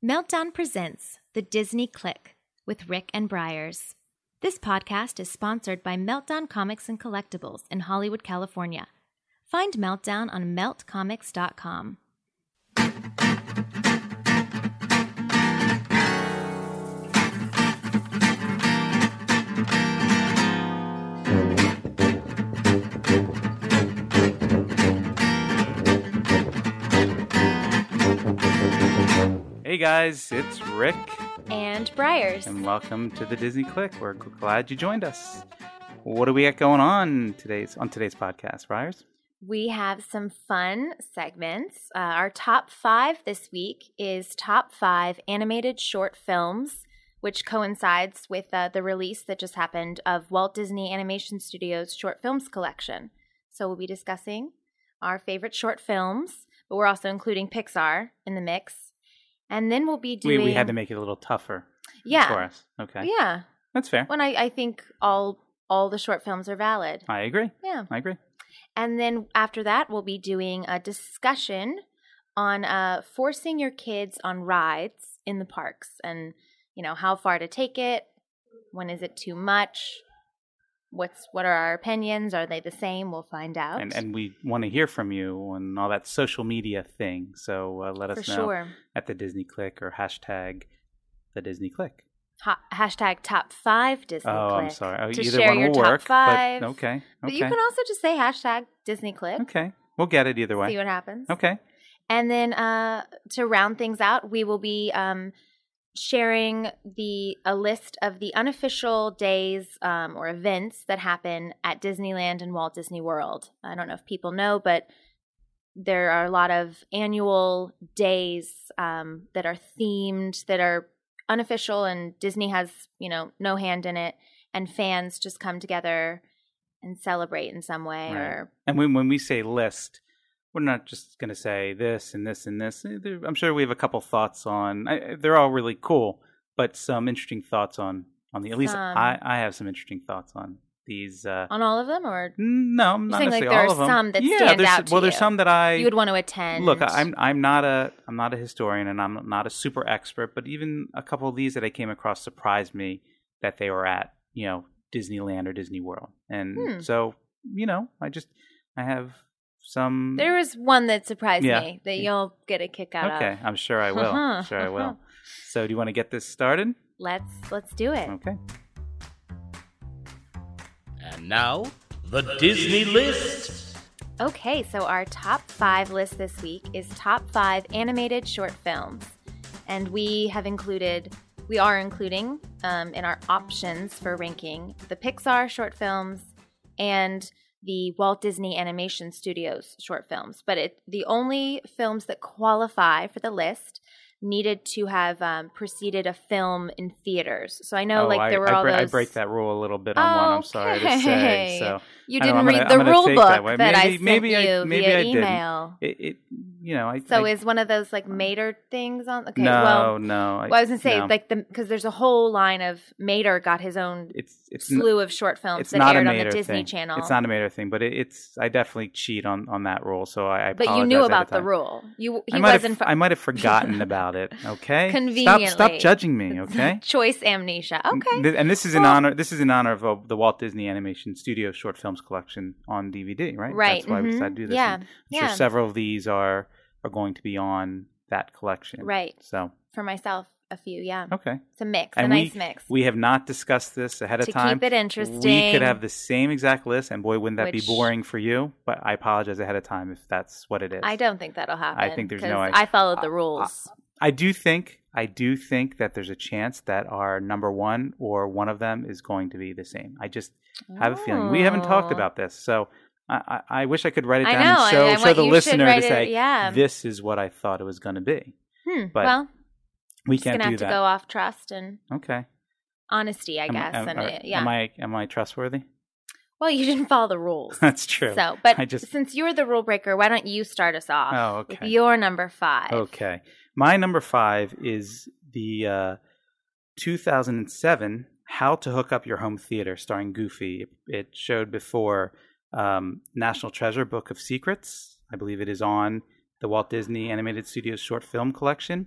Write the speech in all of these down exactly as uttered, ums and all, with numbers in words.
Meltdown presents The Disney Click with Rick and Briars. This podcast is sponsored by Meltdown Comics and Collectibles in Hollywood, California. Find Meltdown on melt comics dot com. Hey guys, it's Rick. And Briars. And welcome to the Disney Click. We're glad you joined us. What do we got going on today's on today's podcast, Briars? We have some fun segments. Uh, our top five this week is top five animated short films, which coincides with uh, the release that just happened of Walt Disney Animation Studios' short films collection. So we'll be discussing our favorite short films, but we're also including Pixar in the mix. And then we'll be doing... We, we had to make it a little tougher yeah. for us. Okay. Yeah. That's fair. When I, I think all all the short films are valid. I agree. Yeah. I agree. And then after that, we'll be doing a discussion on uh, forcing your kids on rides in the parks and, you know, how far to take it, when is it too much, what's what are our opinions, are they the same, we'll find out. And and we want to hear from you on all that social media thing, so uh, let us For know sure. at the Disney Click or hashtag the Disney Click. Ha- hashtag top five Disney Oh, Click. I'm sorry. Oh, to either share one your will top work. five. But okay. Okay. But you can also just say hashtag Disney Click. Okay. We'll get it either way. See what happens. Okay. And then uh, to round things out, we will be um, sharing the a list of the unofficial days um, or events that happen at Disneyland and Walt Disney World. I don't know if people know, but there are a lot of annual days um, that are themed, that are unofficial, and Disney has, you know, no hand in it, and fans just come together and celebrate in some way. Right. Or and when when we say list, we're not just going to say this and this and this. I'm sure we have a couple thoughts on. I, they're all really cool, but some interesting thoughts on on the. At least um, I, I have some interesting thoughts on these. Uh, on all of them, or no, not saying, necessarily like, there all are of them. some that yeah, stand there's, out to well, there's you. some that I you would want to attend. Look, I'm I'm not a I'm not a historian, and I'm not a super expert, but even a couple of these that I came across surprised me that they were at, you know, Disneyland or Disney World, and Hmm. so you know, I just I have some. There was one that surprised Yeah. me that you'll get a kick out Okay, of. I'm sure I will. I'm sure I will. So, do you want to get this started? Let's let's do it. Okay. And now, the Disney List. Okay, so our top five list this week is top five animated short films, and we have included, we are including um, in our options for ranking the Pixar short films and the Walt Disney Animation Studios short films. But it, the only films that qualify for the list needed to have um, preceded a film in theaters. So I know, oh, like, there I, were I all bre- those... I break that rule a little bit on one. I'm sorry to say. Okay. So You I don't didn't know, I'm read gonna- the I'm gonna rule take book that way. that, I Maybe- sent maybe you I- maybe via I didn't. email. It, it, you know, I. So I, is one of those like Mater things on? Okay, no, well, no. I, well, I was gonna say no. like the because there's a whole line of Mater got his own it's it's n- slew of short films It's that not a aired on Mater the Disney thing. Channel. It's not a Mater thing, but it, it's I definitely cheat on, on that rule. So I, I but you apologize knew ahead about of the time. rule. You he I might wasn't have, I might have forgotten about it. Okay, Conveniently. Stop, stop judging me. Okay, choice amnesia. Okay, Th- and this is in Well- honor. This is in honor of uh, the Walt Disney Animation Studios short films collection on D V D. Right. Right, That's why we mhm. decided to do this. Yeah, And I'm yeah. sure several of these are are going to be on that collection. Right. So for myself, a few. Yeah, okay. it's a mix, And a nice we, mix We have not discussed this ahead of to time. keep it interesting. We could have the same exact list, and boy, wouldn't that Which- be boring for you. But I apologize ahead of time if that's what it is. I don't think that'll happen. I think there's no 'cause way. I followed the rules. I do think I do think that there's a chance that our number one or one of them is going to be the same. I just have a feeling. We haven't talked Oh. about this, so I, I, I wish I could write it I down know, and show, I- I show want- the you should listener write to it- say, yeah. this is what I thought it was going to be. Hmm. But well, we just can't gonna do have to that. go off trust and Okay. honesty, I Am- guess. am, and are- uh, yeah. Am I am I trustworthy? Well, you didn't follow the rules. That's true. So, but I just since you're the rule breaker, why don't you start us off Oh, with okay. your number five? Okay. My number five is the uh, two thousand seven How to Hook Up Your Home Theater starring Goofy. It, it showed before um, National Treasure Book of Secrets. I believe it is on the Walt Disney Animated Studios short film collection.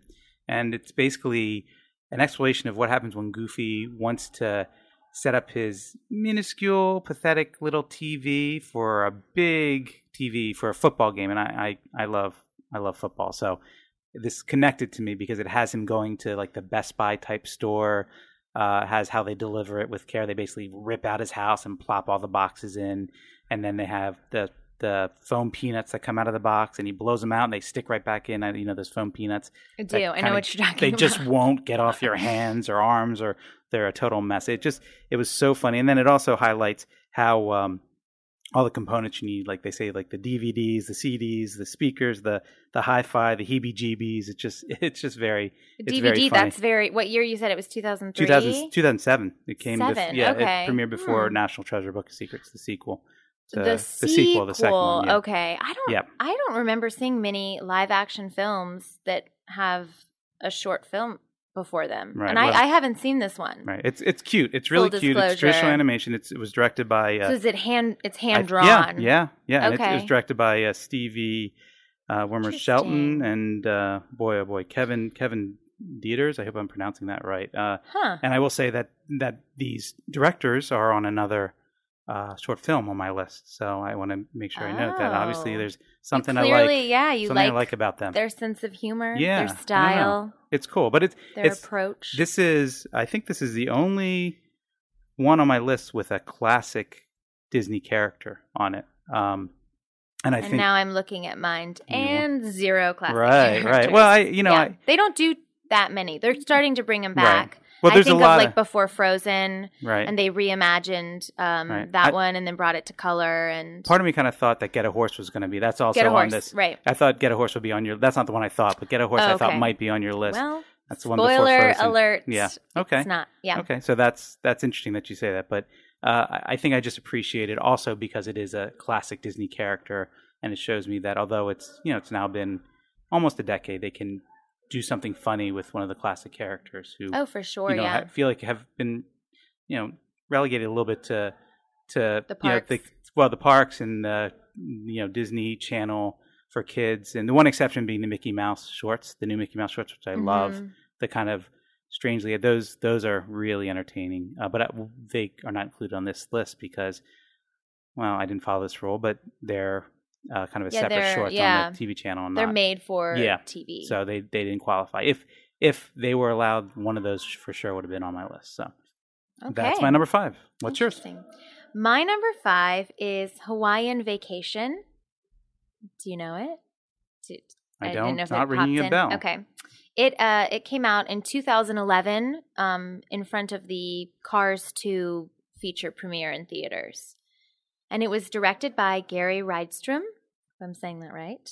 and it's basically an explanation of what happens when Goofy wants to set up his minuscule, pathetic little T V for a big T V for a football game. And I, I, I love I love football, so this connected to me because it has him going to like the Best Buy type store. Uh, has how they deliver it with care. They basically rip out his house and plop all the boxes in, and then they have the the foam peanuts that come out of the box, and he blows them out, and they stick right back in. You know those foam peanuts. I do. I know what you're talking they about. They just won't get off your hands or arms, or they're a total mess. It just it was so funny, and then it also highlights how um, all the components you need, like they say, like the D V Ds, the C Ds, the speakers, the the hi-fi, the heebie-jeebies. It's just it's just very it's D V D. Very funny. That's very. What year you said it was? two thousand three. two thousand, two thousand seven. It came. Seven. Bef- yeah, okay. it premiered before hmm. National Treasure Book of Secrets, the sequel. The, the, the, the sequel, the second one. Yeah. Okay, I don't. Yep. I don't remember seeing many live action films that have a short film before them, Right, and well, I, I haven't seen this one. Right. It's it's cute. It's really Full cute. It's disclosure. traditional animation. It's it was directed by. Uh, So is it hand? It's I- hand drawn. yeah, yeah, yeah. And it, it Okay. was directed by uh, Stevie uh, Wormer Shelton and uh, boy, oh boy, Kevin Kevin Dieters. I hope I'm pronouncing that right. Uh, Huh. and I will say that that these directors are on another uh, short film on my list. So I want to make sure I note that. Obviously, Oh. there's something You I clearly, like. yeah, you something like, I like about them. their sense of humor, Yeah, I their don't know. style, It's cool, but it's their it's approach. this is I think this is the only one on my list with a classic Disney character on it. Um, and I and think now I'm looking at mine, You- and zero classic right, characters. right. Well, I you know Yeah. I they don't do that many. They're starting to bring them Right. back. well there's I think a lot of like of before Frozen, right. and they reimagined um, Right. that I- one, and then brought it to color. And Part of me kind of thought that Get a Horse was going to be. That's also Get a on Horse, this. right? I thought Get a Horse would be on your. That's not the one I thought, but Get a Horse Oh, I thought okay. might be on your list. Well, That's the one before spoiler Frozen. alert. Yeah. Okay. It's not. Yeah. Okay, so that's that's interesting that you say that, but uh, I I think I just appreciate it also because it is a classic Disney character, and it shows me that although it's you know it's now been almost a decade, they can do something funny with one of the classic characters who Oh, for sure. you know yeah. ha- feel like have been you know relegated a little bit to to The you know, parks. well the parks and the you know Disney Channel for kids, and the one exception being the Mickey Mouse shorts, the new Mickey Mouse shorts, which I love. Mhm. The kind of strangely those those are really entertaining, uh, but they are not included on this list because, well, I didn't follow this rule, but they're uh, kind of a Yeah, separate they're- shorts yeah. on the T V channel. And They're not, made for Yeah. T V. so they they didn't qualify. If if they were allowed, one of those for sure would have been on my list. So okay. that's my number five. What's yours? Interesting. My number five is Hawaiian Vacation. Do you know it? Did, I didn't don't. know if Not it ringing popped a in. bell. Okay. It uh it came out in two thousand eleven um in front of the Cars two feature premiere in theaters. And it was directed by Gary Rydstrom, if I'm saying that right.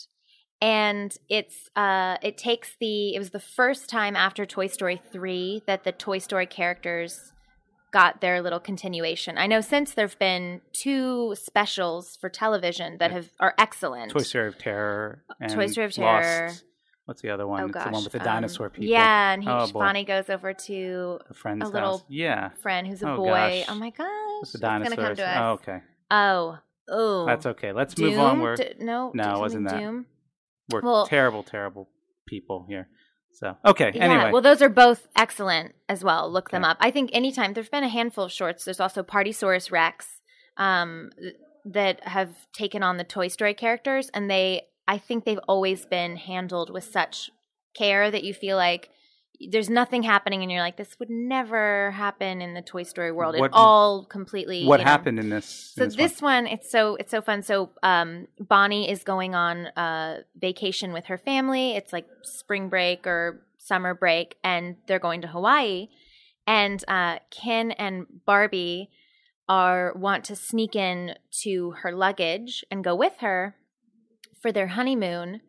And it's uh it takes the it was the first time after Toy Story three that the Toy Story characters got their little continuation. I know since there've been two specials for television that have are excellent. Toy Story of Terror and Toy Story of Terror. Lost. What's the other one? Oh it's gosh, the one with the um, dinosaur people. Yeah, and he, Oh, boy. Bonnie goes over to A friend's a little house. Yeah. friend who's a Oh, boy. gosh. Oh my gosh, What's the it's gonna dinosaurs? come to us. Oh, okay. Oh, oh, That's okay. Let's Doom? move on. We're D- no, No, it something wasn't that. Doom. we're well- terrible, terrible people here. So okay. Yeah, Anyway, well, those are both excellent as well. Look them Okay. up. I think anytime there's been a handful of shorts. There's also Partysaurus Rex um, th- that have taken on the Toy Story characters, and they, I think they've always been handled with such care that you feel like there's nothing happening, and you're like, this would never happen in the Toy Story world. What- it all completely. what you know, happened in this? in So this, this one, it's so it's so fun. So um, Bonnie is going on uh, vacation with her family. It's like spring break or summer break, and they're going to Hawaii. And uh, Ken and Barbie are want to sneak in to her luggage and go with her for their honeymoon.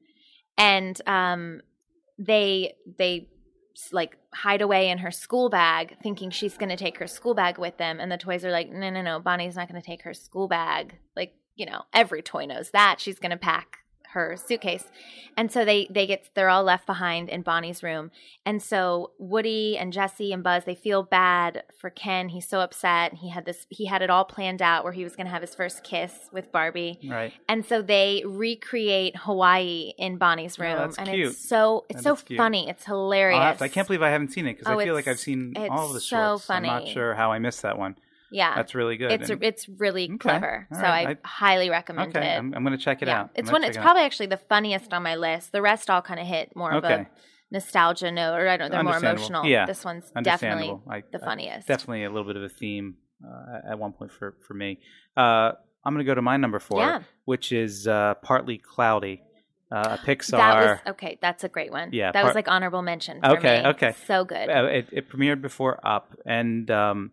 And um, they they like hide away in her school bag thinking she's going to take her school bag with them, and the toys are like, no no no Bonnie's not going to take her school bag. Like, you know, every toy knows that she's going to pack her suitcase. And so they, they get, they're all left behind in Bonnie's room. And so Woody and Jesse and Buzz, they feel bad for Ken. He's so upset. He had this, he had it all planned out where he was going to have his first kiss with Barbie. Right. And so they recreate Hawaii in Bonnie's room. Oh, that's and cute. it's so, it's That so is cute. funny. It's hilarious. I'll have to- I can't believe I haven't seen it because Oh, I feel it's- like I've seen it's all of the so shorts. funny. I'm not sure how I missed that one. Yeah. That's really good. It's And- it's really Okay. clever. All so right. I, I- highly recommend okay, it. I'm, I'm going to check it yeah. out. I'm It's gonna one check it's it out. probably actually the funniest on my list. The rest all kind of hit more of Okay. a nostalgia note, or I don't know, they're more Understandable. emotional. Yeah. This one's definitely Understandable. I- the I- funniest. definitely a little bit of a theme uh, at one point for, for me. Uh, I'm going to go to my number four, Yeah. which is uh, Partly Cloudy, uh, a Pixar. That was okay. That's a great one. Yeah, that part- was like honorable mention. For Okay, me. okay. So good. Uh, it, it premiered before Up, and um,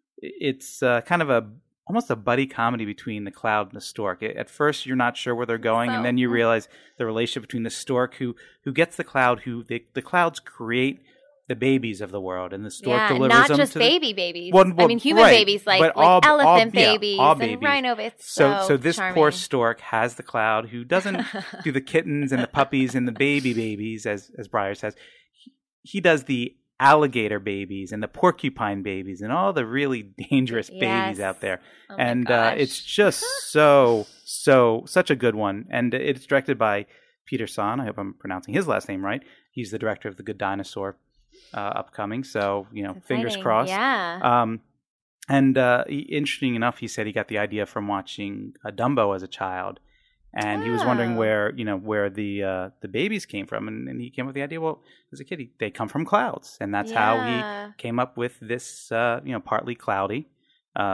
it's uh, kind of a almost a buddy comedy between the cloud and the stork. At first, you're not sure where they're going, So- and then you realize the relationship between the stork, who who gets the cloud, who they, the clouds create the babies of the world, and the stork yeah, delivers not them just to the, baby babies. Well, well, I mean, human right, babies like, but like all- all- elephant yeah, babies all and babies. rhino. It's So, so so this charming. poor stork has the cloud, who doesn't do the kittens and the puppies and the baby babies, as as Breyer says. He, he does the alligator babies and the porcupine babies and all the really dangerous Yes. babies out there. Oh my and uh, gosh. it's just so so such a good one. And it's directed by Peter San. I hope I'm pronouncing his last name right. He's the director of The Good Dinosaur, uh, upcoming. So you know, It's fingers exciting. crossed. Yeah. Um, and uh, he, interesting enough, he said he got the idea from watching uh, Dumbo as a child, and he was wondering Oh. where you know where the uh, the babies came from, and, and he came up with the idea. Well, as a kid, he, they come from clouds, and that's how Yeah. he came up with this. Uh, you know, Partly Cloudy. Uh,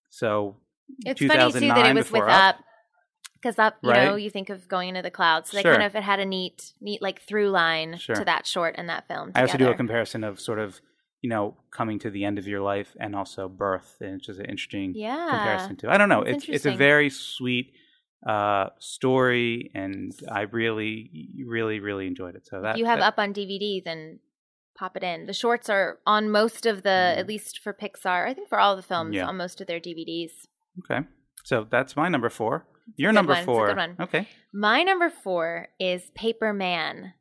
so It's funny too that it two thousand nine was with before Up, because Up, you Right. know, you think of going into the clouds. So they Sure. kind of it had a neat, neat like through line Sure. to that short and that film. I also do a together. comparison of sort of you know coming to the end of your life and also birth, and it's just an interesting Yeah. comparison to. I don't know. That's It's it's a interesting. very sweet uh, story, and I really, really, really enjoyed it. So that If you have that, Up on D V D, then pop it in. The shorts are on most of the, Mm. at least for Pixar, I think for all the films, Yeah. on most of their D V Ds. okay. So that's my number four. Your good number one. It's a four. good one. Okay. My number four is Paper Man.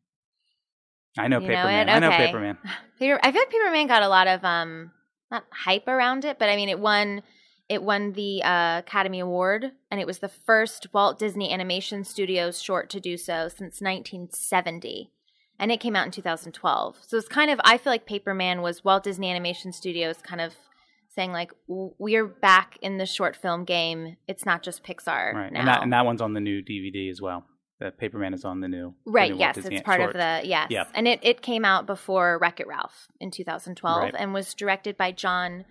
I know You Paper know Man. it? I know Okay. Paper Man. Paper, I feel like Paper Man got a lot of um not hype around it, but I mean it won it won the uh, Academy Award, and it was the first Walt Disney Animation Studios short to do so since nineteen seventy, and it came out in two thousand twelve. So it's kind of I feel like Paper Man was Walt Disney Animation Studios kind of saying like w- we're back in the short film game. It's not just Pixar Right. now. And that and that one's on the new D V D as well. The Paper Man is on the new. the Right, new Walt yes, Disney it's part short. of the, yes. Yeah. And it, it came out before Wreck-It Ralph in two thousand twelve Right. and was directed by John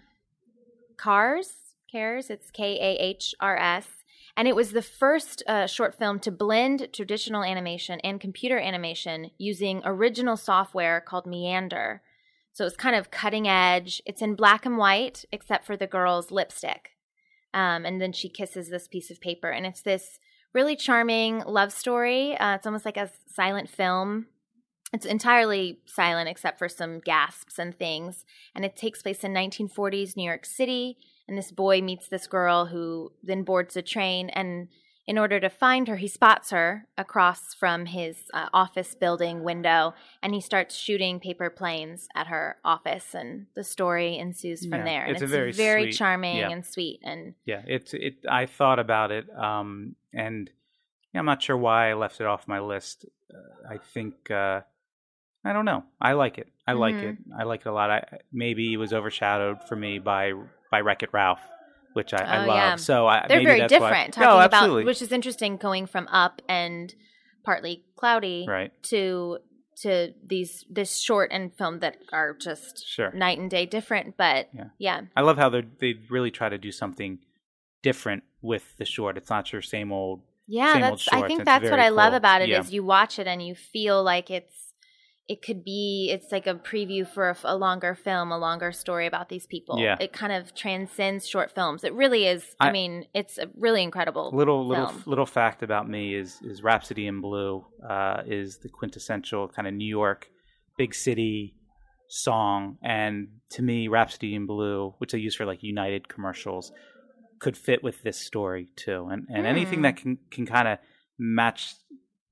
Cars. Cares, it's K A H R S. And it was the first uh, short film to blend traditional animation and computer animation using original software called Meander. So it's kind of cutting edge. It's in black and white, except for the girl's lipstick. Um, and then she kisses this piece of paper. And it's this really charming love story. Uh, it's almost like a silent film. It's entirely silent except for some gasps and things. And it takes place in nineteen forties New York City. And this boy meets this girl who then boards a train. And in order to find her, he spots her across from his uh, office building window. And he starts shooting paper planes at her office. And the story ensues from Yeah, there. And it's a it's, very very sweet- charming yeah. and sweet. And Yeah, it's it. I thought about it, um, and yeah, I'm not sure why I left it off my list. Uh, I think uh, I don't know. I like it. I like Mhm. it. I like it a lot. I maybe it was overshadowed for me by by Wreck-It Ralph, which I, I Oh, love. yeah. So I, they're maybe very that's why- different. No, Talking absolutely. about, which is interesting, going from Up and Partly Cloudy Right. to to these this short and film that are just Sure. night and day different. But Yeah. yeah, I love how they they really try to do something different with the short. It's not your same old. yeah, Same old that's I shorts. think It's that's what very I love cool. about it Yeah. is you watch it and you feel like it's it could be it's like a preview for a, a longer film, a longer story about these people. Yeah. It kind of transcends short films. It really is. I, I- mean, it's a really incredible Little little film. little fact about me is is Rhapsody in Blue uh, is the quintessential kind of New York big city song, and to me, Rhapsody in Blue, which I use for like United commercials, could fit with this story too. And and anything Mm. that can can kind of match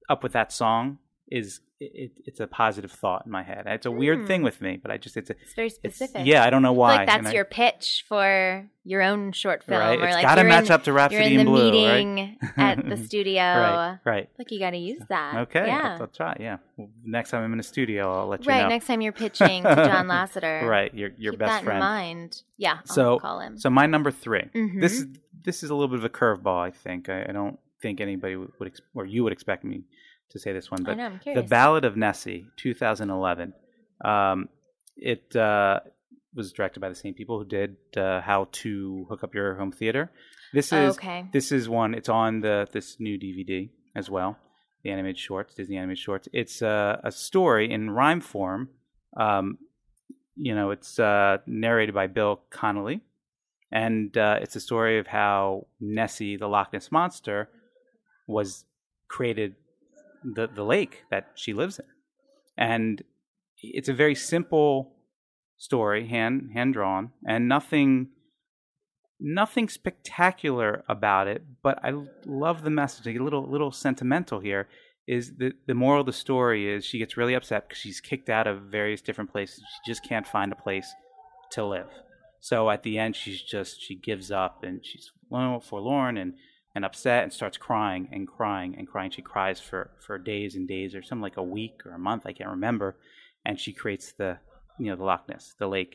up with that song is it, it's a positive thought in my head. It's a weird Hmm. thing with me, but I just it's a, It's very it's- specific. yeah, I don't know I feel why. like that's And I- your pitch for your own short film. right. Or It's like got to you're match in, up to You're Rhapsody in in the Blue, meeting right? at the studio. Right, right. Like you got to use that. Okay, Yeah. I'll, I'll try. Yeah, well, next time I'm in a studio, I'll let you Right. know. Next time you're pitching to John Lasseter. Right, your your Keep best that friend. in mind. Yeah. I'll So, call him. so my number three. Mhm. This is this is a little bit of a curveball. I think I, I don't think anybody would, would ex- or you would expect me to say this one, I but know, I'm The curious. Ballad of Nessie, two thousand eleven. Um, it uh, was directed by the same people who did uh, How to Hook Up Your Home Theater. This is okay. this is one. It's on the this new D V D as well. The animated shorts, Disney animated shorts. It's uh, a story in rhyme form. Um, you know, it's uh, narrated by Bill Connolly, and uh, it's a story of how Nessie, the Loch Ness monster, was created, the the lake that she lives in, and it's a very simple story, hand hand drawn, and nothing nothing spectacular about it. But I love the message. A little little sentimental here is the the moral of the story is she gets really upset because she's kicked out of various different places. She just can't find a place to live. So at the end, she's just she gives up and she's forlorn and. and upset and starts crying and crying and crying. She cries for, for days and days or something like a week or a month, I can't remember. And she creates the, you know, the Loch Ness, the lake.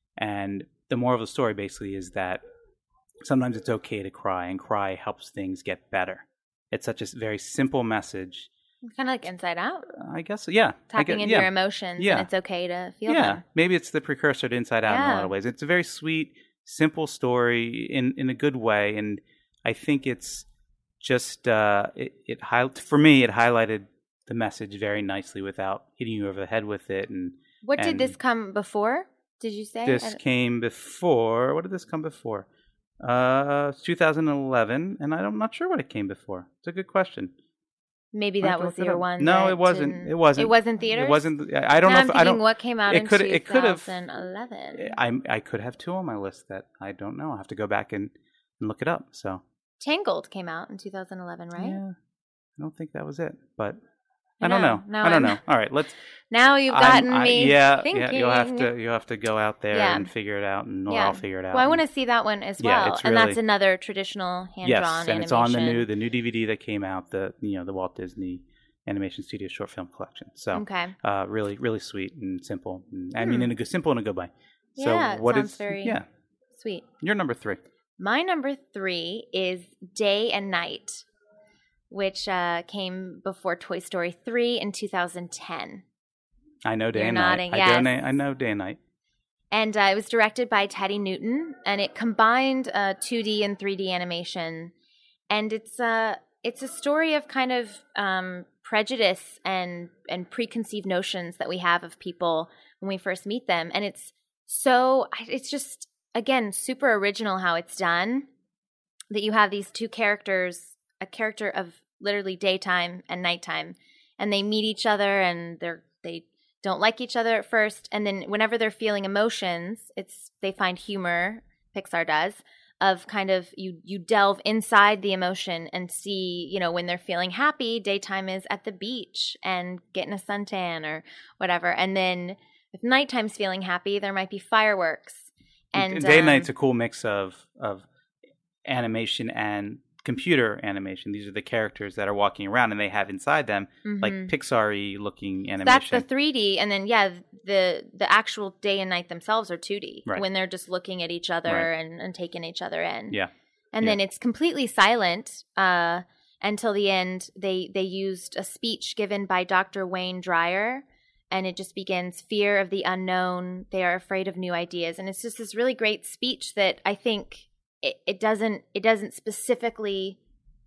And the moral of the story basically is that sometimes it's okay to cry, and cry helps things get better. It's such a very simple message. Kind of like Inside Out. I guess, so, yeah. I Tapping guess, into yeah. your emotions, Yeah. and it's okay to feel Yeah, them. maybe it's the precursor to Inside Out in a Yeah. lot of ways. It's a very sweet, simple story in, in a good way. And I think it's just uh, it, it high, for me. It highlighted the message very nicely without hitting you over the head with it. And What did and this come before? Did you say? I this don't- came before. What did this come before? Uh, it's two thousand eleven, and I'm not sure what it came before. It's a good question. Maybe I have that to was look it your up. one. No, that it wasn't. didn't- It wasn't. It wasn't theaters. It wasn't. I I don't now know. I'm if I thinking don't. what came out it in could- it could have- twenty eleven. I I could have two on my list that I don't know. I have to go back and, and look it up. So Tangled came out in two thousand eleven, right? yeah, I don't think that was it, but I I don't know. know. Now I don't I'm- know. All right, let's. Now you've I'm- gotten I- me yeah, thinking. yeah. You'll have to. You'll have to go out there Yeah. and figure it out, and or Yeah. I'll figure it out. Well, I and- want to see that one as Yeah, well, it's and really- that's another traditional hand-drawn Yes, and animation. it's on the new the new D V D that came out. The you know the Walt Disney Animation Studio Short Film Collection. So Okay. uh, really really sweet and simple. And, I mean Hmm. in a good simple and a good way. So Yeah, it what sounds is very- yeah? Sweet. You're number three. My number three is Day and Night, which uh, came before Toy Story three in two thousand ten. I know Day You're and nodding, Night. I, yes. do, I know Day and Night. And uh, it was directed by Teddy Newton, and it combined uh, two D and three D animation. And it's a it's a story of kind of um, prejudice and and preconceived notions that we have of people when we first meet them. And it's so it's just again super original how it's done. That you have these two characters, a character of literally daytime and nighttime, and they meet each other, and they're they. don't like each other at first, and then whenever they're feeling emotions, it's they find humor, Pixar does, of kind of you you delve inside the emotion and see, you know, when they're feeling happy, daytime is at the beach and getting a suntan or whatever. And then if nighttime's feeling happy, there might be fireworks. And Day and um, Night's a cool mix of of animation and computer animation. These are the characters that are walking around, and they have inside them like mhm. Pixar-y looking animation. That's the three D, and then yeah, the the actual day and night themselves are two D Right. when they're just looking at each other Right. and, and taking each other in. Yeah. And Yeah. then it's completely silent uh, until the end. They they used a speech given by Doctor Wayne Dreyer, and it just begins, fear of the unknown. They are afraid of new ideas, and it's just this really great speech that I think it, it doesn't it doesn't specifically.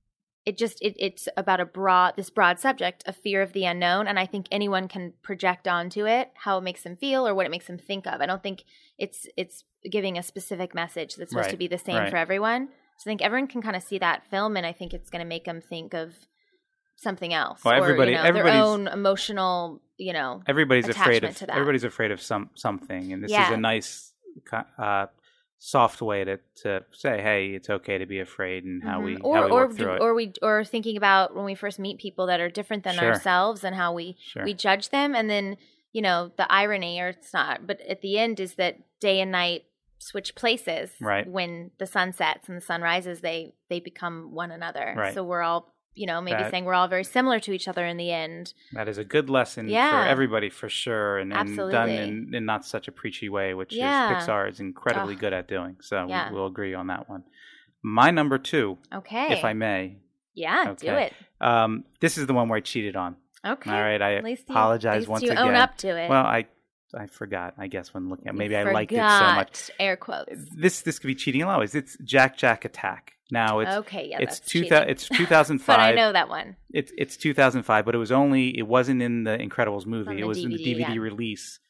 It just it, it's about a broad this broad subject of fear of the unknown, and I think anyone can project onto it how it makes them feel or what it makes them think of. I don't think it's it's giving a specific message that's supposed Right, to be the same right. for everyone. So I think everyone can kind of see that film, and I think it's going to make them think of something else, Well, everybody- or you know, their everybody's- own emotional, you know. Everybody's afraid attachment of to that. everybody's afraid of some something, and this is Yeah. a nice uh, soft way to, to say, hey, it's okay to be afraid, and how Mm-hmm. we or how we or work through it. or we or thinking about when we first meet people that are different than Sure. ourselves and how we Sure. we judge them, and then you know the irony, or it's not, but at the end is that day and night switch places. Right. When the sun sets and the sun rises, they they become one another. Right. So we're all, you know, maybe That- saying we're all very similar to each other in the end. That is a good lesson Yeah. for everybody, for sure, and, and Absolutely. done in, in not such a preachy way, which Yeah. is Pixar is incredibly Ugh. good at doing. So Yeah. we, we'll agree on that one. My number two, Okay. if I may, yeah, do Okay. it. um, this is the one where I cheated on. Okay. All right, I At least you, apologize at least once you again. own up to it. Well, I I forgot. I guess when looking at maybe You I liked it so much. forgot, Air quotes. This this could be cheating in a lot of ways. It's Jack Jack Attack. Now it's Okay, yeah, it's that's two cheating. it's two thousand five. But I know that one. It's it's two thousand five, but it was only it wasn't in the Incredibles movie. On It the was in the D D V D, V D yeah. release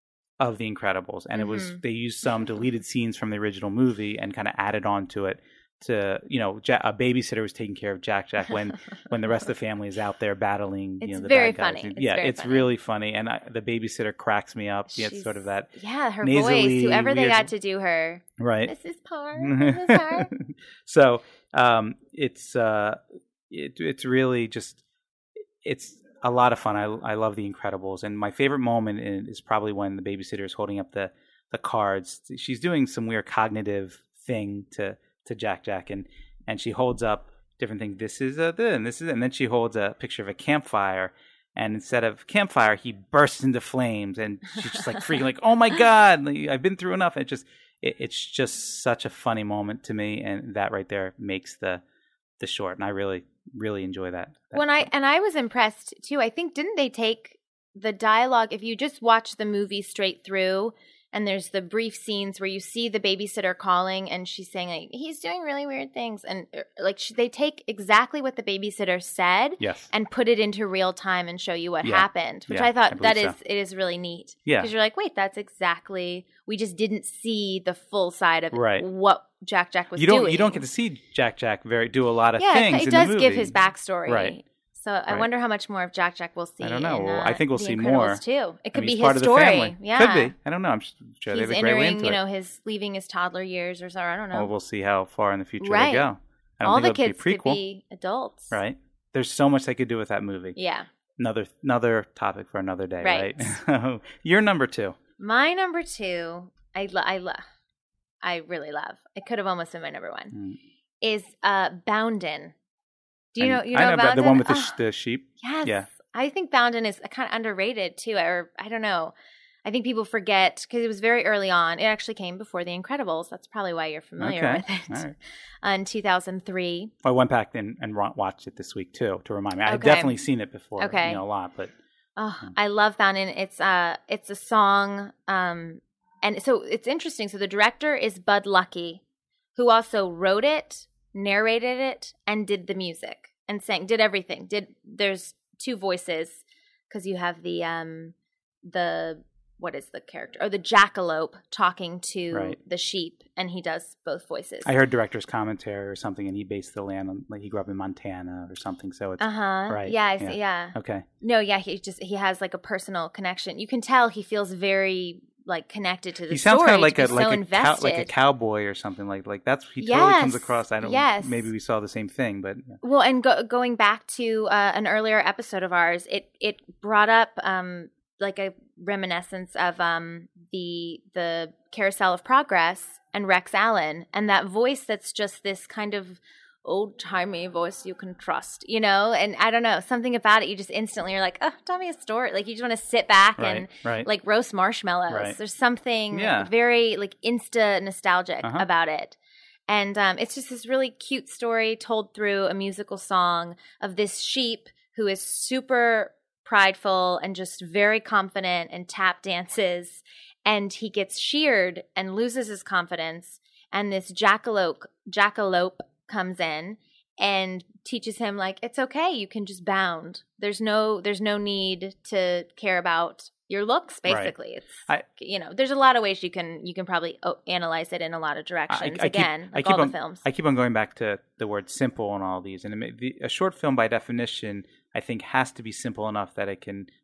of the Incredibles, and it was Mhm. they used some deleted scenes from the original movie and kind of added on to it. To you know, ja- a babysitter was taking care of Jack Jack when when the rest of the family is out there battling. It's you know, the very bad guys. funny. It's yeah, very it's funny. really funny, and I, the babysitter cracks me up. Yeah, it's She's- sort of that Yeah, her nasally, voice. Whoever they weird- got to do her. right. Missus Parr. Missus Parr. So um, it's uh, it, it's really just it's a lot of fun. I I love The Incredibles, and my favorite moment in, is probably when the babysitter is holding up the the cards. She's doing some weird cognitive thing to to Jack Jack, and and she holds up different things. This is a this, and this is, and then she holds a picture of a campfire. And instead of campfire, he bursts into flames, and she's just like freaking, like, "Oh my god! Like, I've been through enough." And it just, it, it's just such a funny moment to me, and that right there makes the the short. And I really, really enjoy that. that When I and I was impressed too. I think didn't they take the dialogue? If you just watch the movie straight through, and there's the brief scenes where you see the babysitter calling, and she's saying like he's doing really weird things, and uh, like she, they take exactly what the babysitter said yes, and put it into real time and show you what Yeah. happened, which Yeah, I thought I that believe is so. it is really neat. Yeah. Because you're like, wait, that's exactly we just didn't see the full side of Right. what Jack Jack was you don't doing. you don't get to see Jack Jack very do a lot of yeah, things. it in does the movie. give his backstory. Right. So I Right. wonder how much more of Jack Jack we'll see. I don't know. In, Well, uh, I think we'll The see Incredibles more. too. It I could mean, be he's his part of story. the family. Yeah, Could be. I don't know. I'm sure they He's have a great way entering, into you it. know, his leaving his toddler years or so. I don't know. Well, we'll see how far in the future Right. they go. I don't All the think it'll kids be a could prequel, be adults. right? There's so much they could do with that movie. Yeah. Another another topic for another day, Right. right? You're number two. My number two, I lo- I love, I really love. It could have almost been my number one. Mm. Is uh Bounden. Do you I- know? You I know, know about Bounden? the one with the, Oh, sh- the sheep. yes. Yeah. I think Bounden is kind of underrated too, or I don't know. I think people forget because it was very early on. It actually came before The Incredibles. That's probably why you're familiar Okay. with it. All right. Uh, in two thousand three. I went back and, and wa- watched it this week too to remind me. I've Okay. definitely seen it before, Okay. you know, a lot, but Oh, Hmm. I love Bounden. It's uh it's a song. Um, and so it's interesting. So the director is Bud Lucky, who also wrote it, narrated it, and did the music and sang, did everything. Did there's two voices because you have the um the what is the character or the jackalope talking to Right. the sheep, and he does both voices. I heard director's commentary or something, and he based the land on like he grew up in Montana or something. So it's Uh huh. Right, Yeah. I yeah. see. Yeah. okay. No. Yeah. He just he has like a personal connection. You can tell he feels very like connected to the He sounds story. kind of like to a be like so a cow, invested. like a cowboy or something like like that's he totally comes Yes, across. I don't. yes. Maybe we saw the same thing, but yeah. Well, and go, going back to uh, an earlier episode of ours, it it brought up um, like a reminiscence of um, the the Carousel of Progress and Rex Allen, and that voice that's just this kind of old timey voice you can trust, you know. And I don't know, something about it, you just instantly are like, oh, tell me a story. Like you just want to sit back Right, and right. like roast marshmallows. Right. There's something Yeah. very like insta nostalgic Uh-huh. about it. And um, it's just this really cute story told through a musical song of this sheep who is super prideful and just very confident and tap dances. And he gets sheared and loses his confidence. And this jackalope, jackalope comes in and teaches him like, it's okay. You can just bound. There's no, there's no need to care about your looks. Basically, it's I- you know, there's a lot of ways you can you can probably oh, analyze it in a lot of directions. I Again, keep, like I keep all on, the films. I keep on going back to the word simple and all these. And it may, the, a short film, by definition, I think has to be simple enough that it can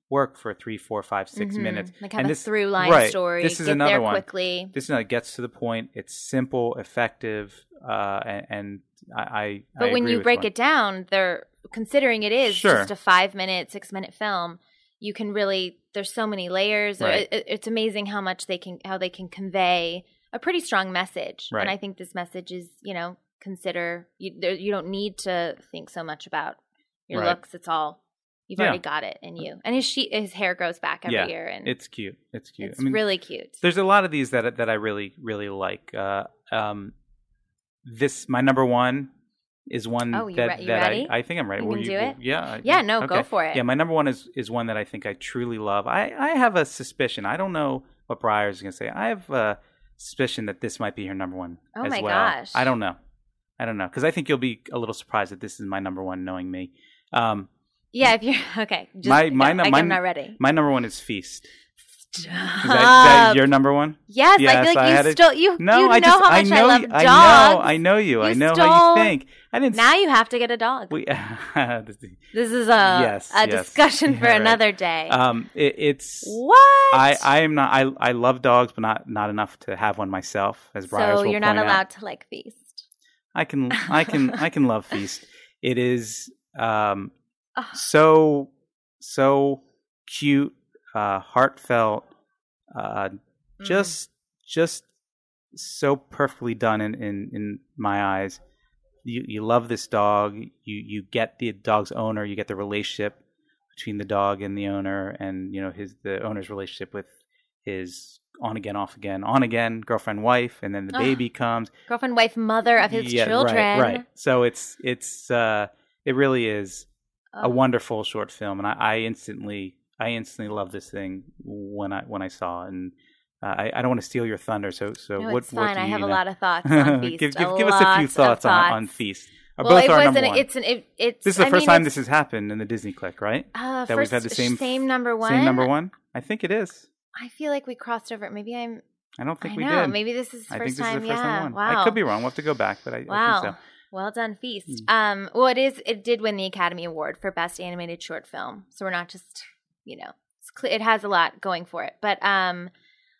work for three, four, five, six mm-hmm. minutes. Like have and a this, through line right, story. This is get another there one. quickly. This one gets to the point. It's simple, effective, uh, and, and I, I. But I when agree you with break one. it down, they're considering it is Sure. just a five minute, six minute film. You can really. There's so many layers. Right. It, it's amazing how much they can, how they can convey a pretty strong message. Right. And I think this message is, you know, consider you. There, you don't need to think so much about your Right. looks. It's all you've Yeah. already got it in you. And his she, his hair grows back every yeah, year, and it's cute. It's cute. it's I mean, really cute. there's a lot of these that that I really really like. Uh, um, this my number one is one Oh, you that re- you that ready? I, I think I'm ready. You Were can do it? Yeah. I- Yeah, no, go okay. for it. Yeah, my number one is is one that I think I truly love. I I have a suspicion. I don't know what Briar is going to say. I have a suspicion that this might be her number one Oh as my well. gosh. I don't know. I don't know because I think you'll be a little surprised that this is my number one, knowing me. Um, Yeah, if you're okay. Just, My- my no, nu- I- my- I'm not ready. my number one is Feast. Is Stop. that, is that your number one? Yes, Yes, I feel I like had you it- stole. You, No, you I know just how I much know I love you, dogs. I know I know you. I You know stole- how you think. I didn't. Now you have to get a dog. We, This is a Yes, a yes. discussion for Yeah, right. another day. um, it, it's. what? I, I am not. I, I love dogs, but not not enough to have one myself. As Briars so will you're not point allowed out. to like Feast. I can. I can. I can love Feast. It is um, Ugh. so so cute, uh, heartfelt, uh, Mm. just just so perfectly done in, in, in my eyes. You you love this dog. You you get the dog's owner. You get the relationship between the dog and the owner, and you know his the owner's relationship with his on again, off again, on again girlfriend, wife, and then the Ugh. baby comes. Girlfriend, wife, mother of his Yeah, children. Right, right. So it's it's uh, it really is a Ugh. wonderful short film, and I, I instantly I instantly love this thing when I when I saw it. And uh, I, I don't want to steal your thunder, so so No, what? it's what fine. do I you have a know? lot of thoughts on Feast. give give, A give us a few lot thoughts, of on, on thoughts. Feast. Or Well, both it are wasn't. number one. It's an. It, it's. This is the I first mean, time it's- this has happened in the Disney Click, right? Uh, that we've first, had the same same number one. Same number one. I think it is. I feel like we crossed over. Maybe I'm. I don't think I we know. did. Maybe this is I first think this time. is the first yeah. time one. Wow. I could be wrong. We'll have to go back, but I, Wow. I think so. Well done, Feast. Mm. Um, well, it is. It did win the Academy Award for Best Animated Short Film, so we're not just, you know, it's cl- it has a lot going for it. But um,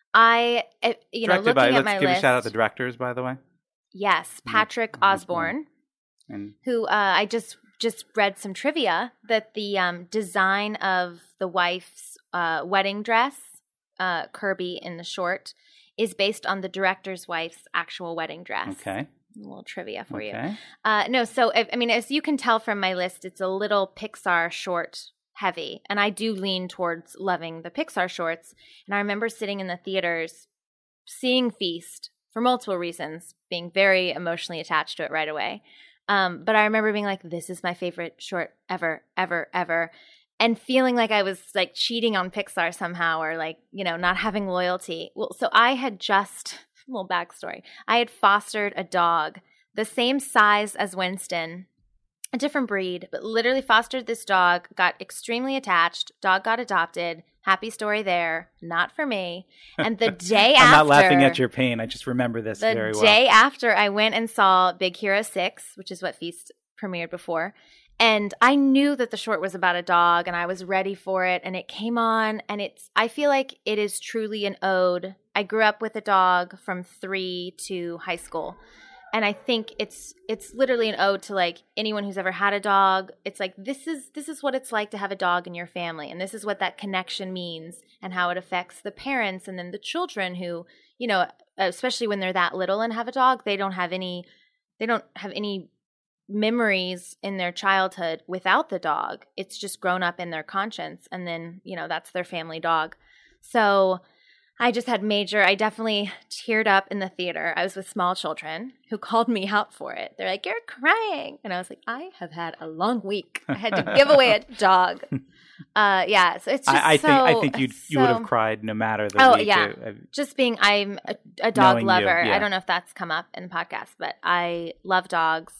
I, uh, you know, Directed looking by. at Let's my give list, a shout out to the directors, by the way. yes, Patrick Mm, Osborne, And who uh, I just just read some trivia that the um, design of the wife's uh, wedding dress, uh, Kirby in the short, is based on the director's wife's actual wedding dress. okay. A little trivia for you. Okay. Uh, no, so I, I mean, as you can tell from my list, it's a little Pixar short heavy, and I do lean towards loving the Pixar shorts. And I remember sitting in the theaters, seeing Feast for multiple reasons, being very emotionally attached to it right away. Um, but I remember being like, "This is my favorite short ever, ever, ever," and feeling like I was like cheating on Pixar somehow, or like, you know, not having loyalty. Well, so I had just. Little backstory. I had fostered a dog the same size as Winston, a different breed, but literally fostered this dog, got extremely attached, dog got adopted, happy story there, not for me. And the day I'm after— not laughing at your pain. I just remember this the very well. day after, I went and saw Big Hero six, which is what Feast premiered before. And I knew that the short was about a dog, and I was ready for it. And it came on, and it's, I feel like it is truly an ode. I grew up with a dog from three to high school. And I think it's it's literally an ode to like anyone who's ever had a dog. It's like this is this is what it's like to have a dog in your family, and this is what that connection means, and how it affects the parents and then the children who, you know, especially when they're that little and have a dog, they don't have any they don't have any memories in their childhood without the dog. It's just grown up in their conscience, and then, you know, that's their family dog. So I just had major, I definitely teared up in the theater. I was with small children who called me out for it. They're like, "You're crying." And I was like, I have had a long week. I had to give away a dog. Uh, yeah, so it's just I, I so, think I think you so, you would have cried no matter the Oh, week. yeah. Uh, just being, I'm a, a dog Knowing you, lover. yeah. I don't know if that's come up in the podcast, but I love dogs.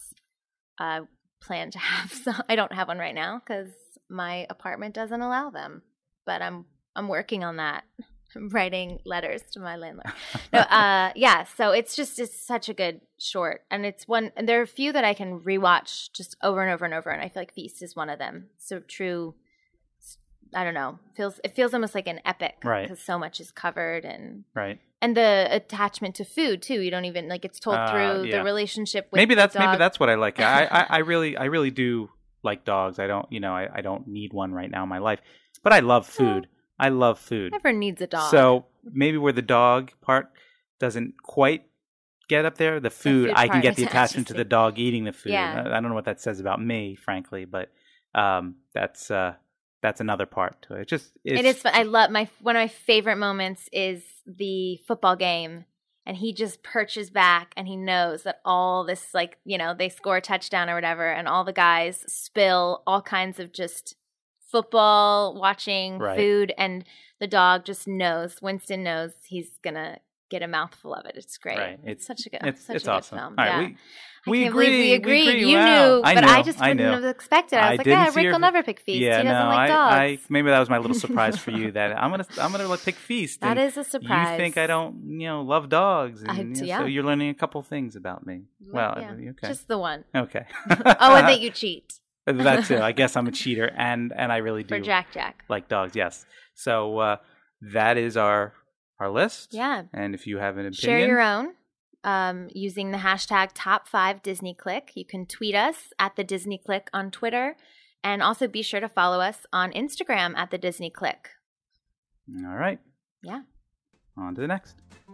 I plan to have some. I don't have one right now because my apartment doesn't allow them, but I'm I'm working on that. I'm writing letters to my landlord. No, uh, yeah. So it's just it's such a good short, and it's one. And there are a few that I can rewatch just over and over and over, and I feel like Feast is one of them. So true, I don't know, feels it feels almost like an epic, right? Because so much is covered, and right, and the attachment to food too. You don't even like it's told uh, through yeah. the relationship with maybe that's the dog. maybe that's what I like. I, I I really I really do like dogs. I don't you know I, I don't need one right now in my life, but I love food. Oh, I love food. Everyone needs a dog. So maybe where the dog part doesn't quite get up there, the food, the food I can get the attachment to the dog eating the food. Yeah. I, I don't know what that says about me, frankly, but um, that's uh, that's another part to it. It's just it's, it is. I love my one of my favorite moments is the football game, and he just perches back, and he knows that all this, like you know, they score a touchdown or whatever, and all the guys spill all kinds of just football watching right. food, and the dog just knows. Winston knows he's gonna get a mouthful of it. It's great. Right. It's, it's such a good. It's, such it's a awesome. Good film. All right, yeah. we, I we can't agree. believe we agreed. We agree. You wow. knew, I but know, I just I wouldn't know. have expected. I was I like, didn't yeah, see Rick your- will never pick Feast. Yeah, he doesn't no, like I, dogs. I maybe that was my little surprise for you that I'm gonna I'm gonna like pick Feast. That and is a surprise. You think I don't you know love dogs? And, I- you know, yeah. So you're learning a couple things about me. Well, yeah, okay, just the one. okay. Oh, and that you cheat. That's it. I guess I'm a cheater, and and I really do For Jack Jack. like dogs. Yes. So uh, that is our our list. Yeah. And if you have an opinion, Share your own um, using the hashtag top five Disney Click. You can tweet us at the Disney Click on Twitter, and also be sure to follow us on Instagram at the Disney Click. All right. Yeah. On to the next.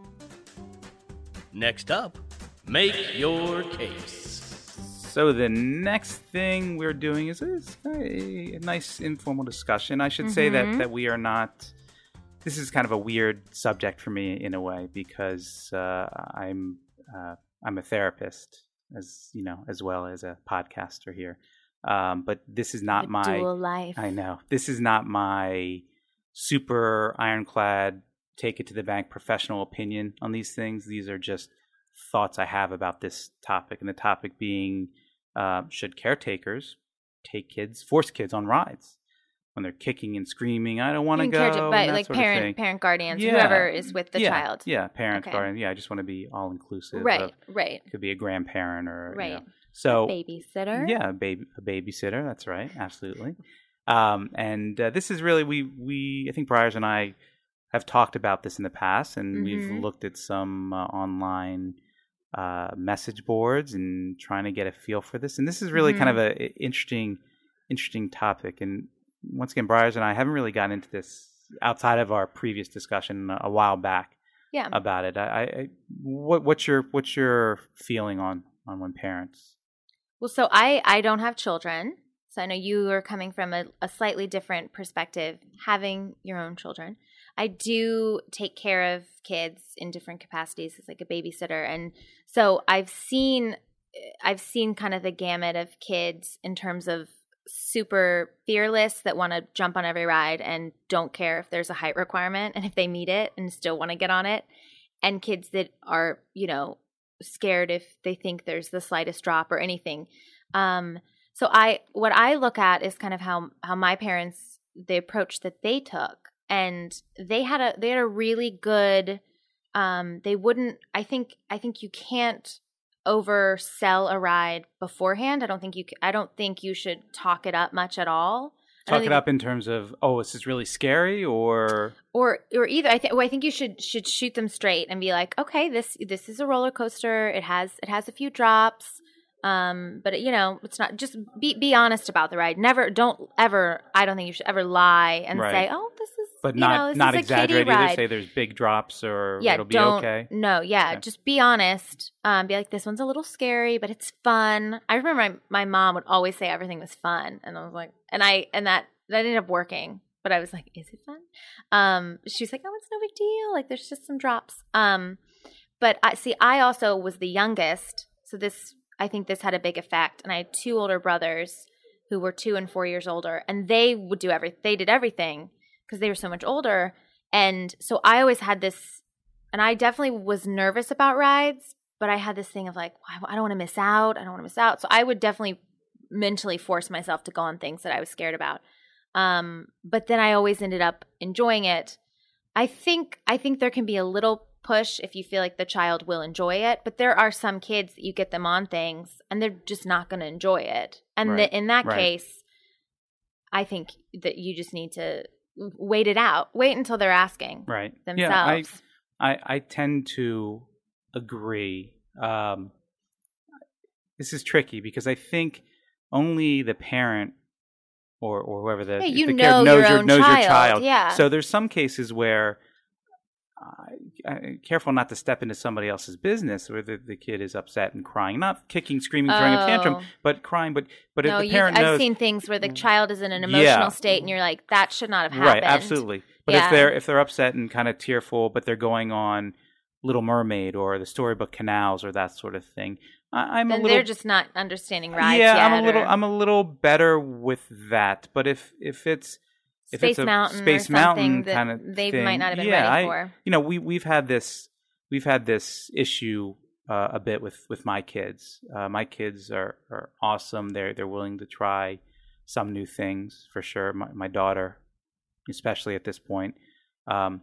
Next up, make your case. So the next thing we're doing is, is a, a nice informal discussion. I should mm-hmm. say that, that we are not. This is kind of a weird subject for me in a way because uh, I'm uh, I'm a therapist, as you know, as well as a podcaster here. Um, but this is not a my dual life. I know this is not my super ironclad, take it to the bank professional opinion on these things. These are just thoughts I have about this topic, and the topic being: uh, should caretakers take kids, force kids on rides? When they're kicking and screaming, I don't want to go. To, but like parent, parent guardians, yeah. whoever is with the yeah. child. Yeah, parent, okay. guardian. Yeah, I just want to be all inclusive. Right, of, right. It could be a grandparent or right. You know. So a babysitter. Yeah, a baby, a babysitter. That's right, absolutely. Um, and uh, this is really we we I think Briars and I have talked about this in the past, and mm-hmm. we've looked at some uh, online uh, message boards and trying to get a feel for this. And this is really mm-hmm. kind of a, a interesting, interesting topic. And once again, Briars and I haven't really gotten into this outside of our previous discussion a while back yeah. about it. I, I what, what's your what's your feeling on, on when parents? Well, so I, I don't have children, so I know you are coming from a, a slightly different perspective, having your own children. I do take care of kids in different capacities as like a babysitter, and so I've seen I've seen kind of the gamut of kids in terms of super fearless that want to jump on every ride and don't care if there's a height requirement and if they meet it and still want to get on it, and kids that are, you know, scared if they think there's the slightest drop or anything. Um, so I what I look at is kind of how how my parents, the approach that they took, and they had a they had a really good um, they wouldn't I think I think you can't oversell a ride beforehand. I don't think you. I don't think you should talk it up much at all. Talk it up in terms of, oh, this is really scary, or or or either. I think. Well, I think you should should shoot them straight and be like, okay, this this is a roller coaster. It has it has a few drops. Um, but you know, it's not just be be honest about the ride. Never, don't ever. I don't think you should ever lie and right. say, "Oh, this is." But you not know, this not is exaggerate a either. ride. Say there's big drops or yeah, it'll be don't, okay. No, yeah, okay. Just be honest. Um, be like, this one's a little scary, but it's fun. I remember my my mom would always say everything was fun, and I was like, and I and that that ended up working. But I was like, is it fun? Um, she's like, oh, it's no big deal. Like, there's just some drops. Um, but I see. I also was the youngest, so this. I think this had a big effect. And I had two older brothers who were two and four years older, and they would do every they did everything because they were so much older. And so I always had this, and I definitely was nervous about rides, but I had this thing of like, I don't want to miss out. I don't want to miss out. So I would definitely mentally force myself to go on things that I was scared about. Um, but then I always ended up enjoying it. I think I think there can be a little push if you feel like the child will enjoy it, but there are some kids that you get them on things and they're just not going to enjoy it. And right. the, in that right. case, I think that you just need to wait it out. Wait until they're asking right. themselves. Yeah, I, I, I tend to agree. Um, this is tricky because I think only the parent or, or whoever the, yeah, you the know knows, your your, own knows child. your child. Yeah. So there's some cases where uh, careful not to step into somebody else's business where the, the kid is upset and crying, not kicking, screaming, throwing oh. a tantrum, but crying. But but no, if the parent I've knows, seen things where the child is in an emotional yeah. state, and you're like, that should not have happened. Right, absolutely. But yeah. if they're if they're upset and kind of tearful, but they're going on Little Mermaid or the Storybook Canals or that sort of thing, I, I'm then a little. They're just not understanding rides yeah, yet. I'm a little. Or... I'm a little better with that. But if if it's if Space it's a Mountain Space or Mountain that kind of they thing, might not have been yeah, ready I, for. You know, we we've had this we've had this issue uh, a bit with, with my kids. Uh, my kids are, are awesome. They're they're willing to try some new things for sure. My my daughter, especially at this point, um,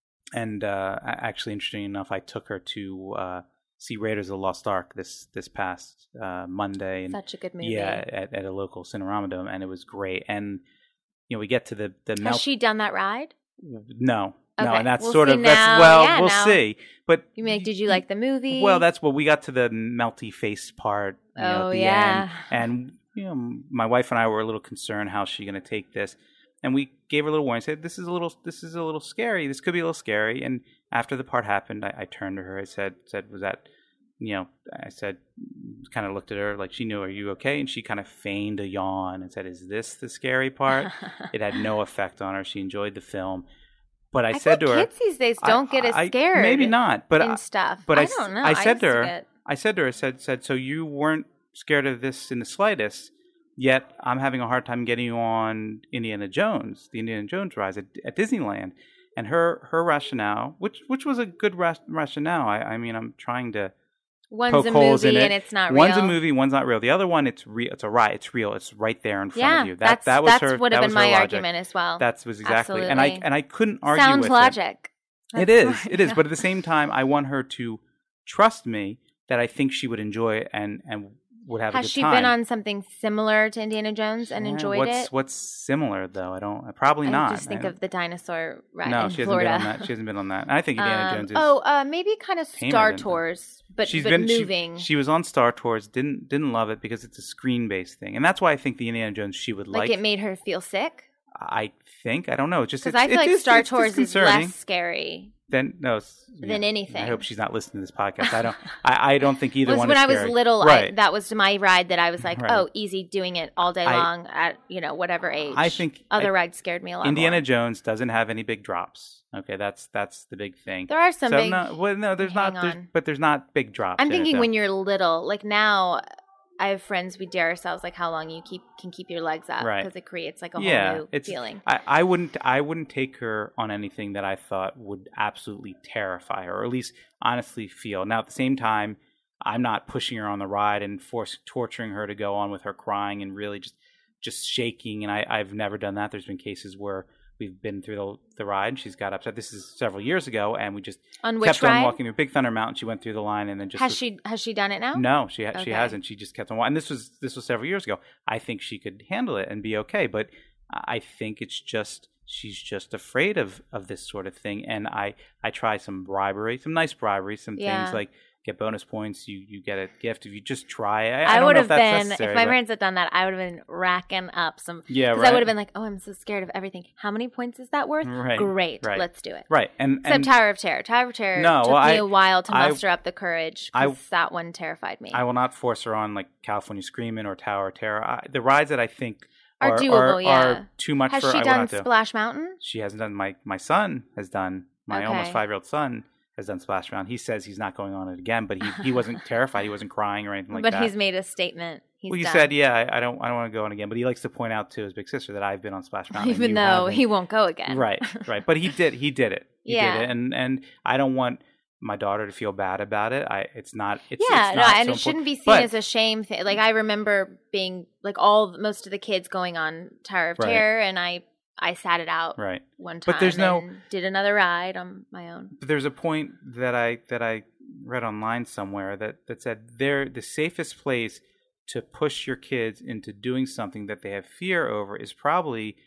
and uh, actually, interesting enough, I took her to uh, see Raiders of the Lost Ark this this past uh, Monday. And, Such a good movie. yeah, at, at a local Cinerama Dome, and it was great. And you know, we get to the the Has melt- she done that ride? No, okay. no, and that's we'll sort see of now. that's well, yeah, we'll now. see. But You mean, like, did you like the movie? well, that's what we got to the melty face part. You know, Oh, at the yeah. end. And you know, my wife and I were a little concerned how's she going to take this, and we gave her a little warning. Said this is a little, this is a little scary. This could be a little scary. And after the part happened, I, I turned to her. I said, said was that, you know, I said, kind of looked at her like she knew, are you okay? And she kind of feigned a yawn and said, is this the scary part? It had no effect on her. She enjoyed the film. But I, I said to her, kids these days don't I, get as I, scared. Maybe not, but and I, stuff. But I, I, don't know. I said used to her, get... I said to her, said, said, so you weren't scared of this in the slightest, yet I'm having a hard time getting you on Indiana Jones, the Indiana Jones rise at, at Disneyland. And her, her rationale, which which was a good ras- rationale. I, I mean, I'm trying to One's poke a holes movie in it. and it's not real. One's a movie, one's not real. The other one, it's real. It's a ride. It's real. It's right there in front yeah, of you. That that's, that was that's her. would have that been was her my logic. argument as well. That was exactly, Absolutely. and I and I couldn't argue Sound with logic. it. It That's is, smart. it is. But at the same time, I want her to trust me that I think she would enjoy it and and would have Has a good she time. been on something similar to Indiana Jones and Yeah, enjoyed what's, it? What's similar though? I don't. Probably I not. just think I, of the dinosaur ride no, in she hasn't Florida. been on that. She hasn't been on that. And I think Indiana Um, Jones is. oh, uh, maybe kind of tamer Star than- Tours, but, She's but been she- moving. She, was on Star Tours. Didn't didn't love it because it's a screen based thing, and that's why I think the Indiana Jones she would like, like. it made her feel sick? I think I don't know. It's just Because it's, I feel it like is- Star it's Tours is disconcerting. less scary. Then no, it's- Than yeah. anything. I hope she's not listening to this podcast. I don't. I, I don't think either was one. when is I was scary. little, right? I, that was my ride that I was like, Right. oh, easy doing it all day I- long at, you know, whatever age. I think Other I- rides scared me a lot Indiana more. Jones doesn't have any big drops. Okay, that's that's the big thing. There are some so big. no, well, no, there's hang not. There's, on. but there's not big drops. I'm in it, thinking though. when you're little, like now, I have friends. We dare ourselves like how long you keep can keep your legs up Right. because it creates like a yeah, whole new it's, feeling. I, I wouldn't. I wouldn't take her on anything that I thought would absolutely terrify her, or at least honestly feel. Now, at the same time, I'm not pushing her on the ride and force torturing her to go on with her crying and really just just shaking. And I, I've never done that. There's been cases where we've been through the, the ride and she's got upset. This is several years ago, and we just On which kept ride? on walking through Big Thunder Mountain. She went through the line and then just Has was- she has she done it now? No, she ha- she Okay. hasn't. She just kept on walking. And this was this was several years ago. I think she could handle it and be okay, but I think it's just she's just afraid of, of this sort of thing. And I, I try some bribery, some nice bribery, some Yeah. things like get bonus points. You you get a gift if you just try it. I, I I don't would know have if that's been necessary, if my but- parents had done that. I would have been racking up some. Yeah, Because right. I would have been like, oh, I'm so scared of everything. How many points is that worth? Right, Great, right. let's do it. right. And, Except and Tower of Terror. Tower of Terror No, took well, me I- a while to I- muster up the courage I- because that one terrified me. I will not force her on like California Screaming or Tower of Terror. I, the rides that I think Are are, doable, are, yeah. are too much Has for she I will done not do. Splash Mountain? She hasn't done. My my son has done. My Okay. almost five year old son has done Splash Mountain. He says he's not going on it again, but he, he wasn't terrified. He wasn't crying or anything like but that. he's made a statement. He's well, he done. said, "Yeah, I, I don't I don't want to go on again." But he likes to point out to his big sister that I've been on Splash Mountain, and even you though haven't. he won't go again. right, right. But he did. He did it. He Yeah. did it, and and I don't want my daughter to feel bad about it. I it's not. It's, Yeah, it's no, not and so it shouldn't important. be seen But- as a shame thing. Like I remember being like all most of the kids going on Tower of Right. Terror, and I I sat it out right. one time. But there's no- and did another ride on my own. But there's a point that I that I read online somewhere that, that said they're the safest place to push your kids into doing something that they have fear over is probably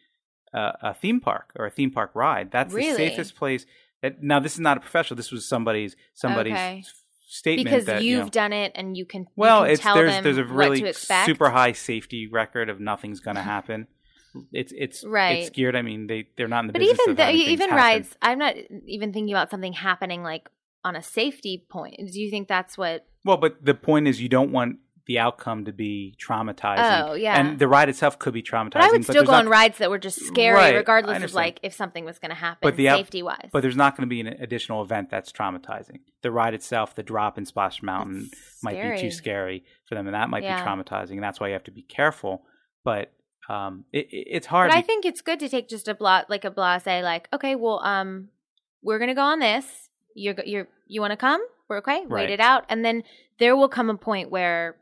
a, a theme park or a theme park ride. That's Really? the safest place. That, now, this is not a professional. This was somebody's somebody's Okay. statement Because that, you've you know, done it and you can, well, you can it's tell there's them there's a what to really expect. super high safety record of nothing's going to happen. It's it's Right. it's geared. I mean, they they're not in the But business even of the, having things even happen. rides, I'm not even thinking about something happening like on a safety point. Do you think that's what? Well, but the point is, you don't want the outcome to be traumatizing. Oh, yeah. And the ride itself could be traumatizing. But I would still there's go not- on rides that were just scary, Right, I regardless of understand. like if something was going to happen, But the out- safety wise. But there's not going to be an additional event that's traumatizing. The ride itself, the drop in Splash Mountain, That's might be scary. too scary for them, and that might Yeah. be traumatizing, and that's why you have to be careful. But um, it, it, it's hard. But I be- think it's good to take just a blah, like a blase, like, okay, well, um, we're gonna go on this. You're, go- you're, you want to come? We're okay. Right. Wait it out, and then there will come a point where,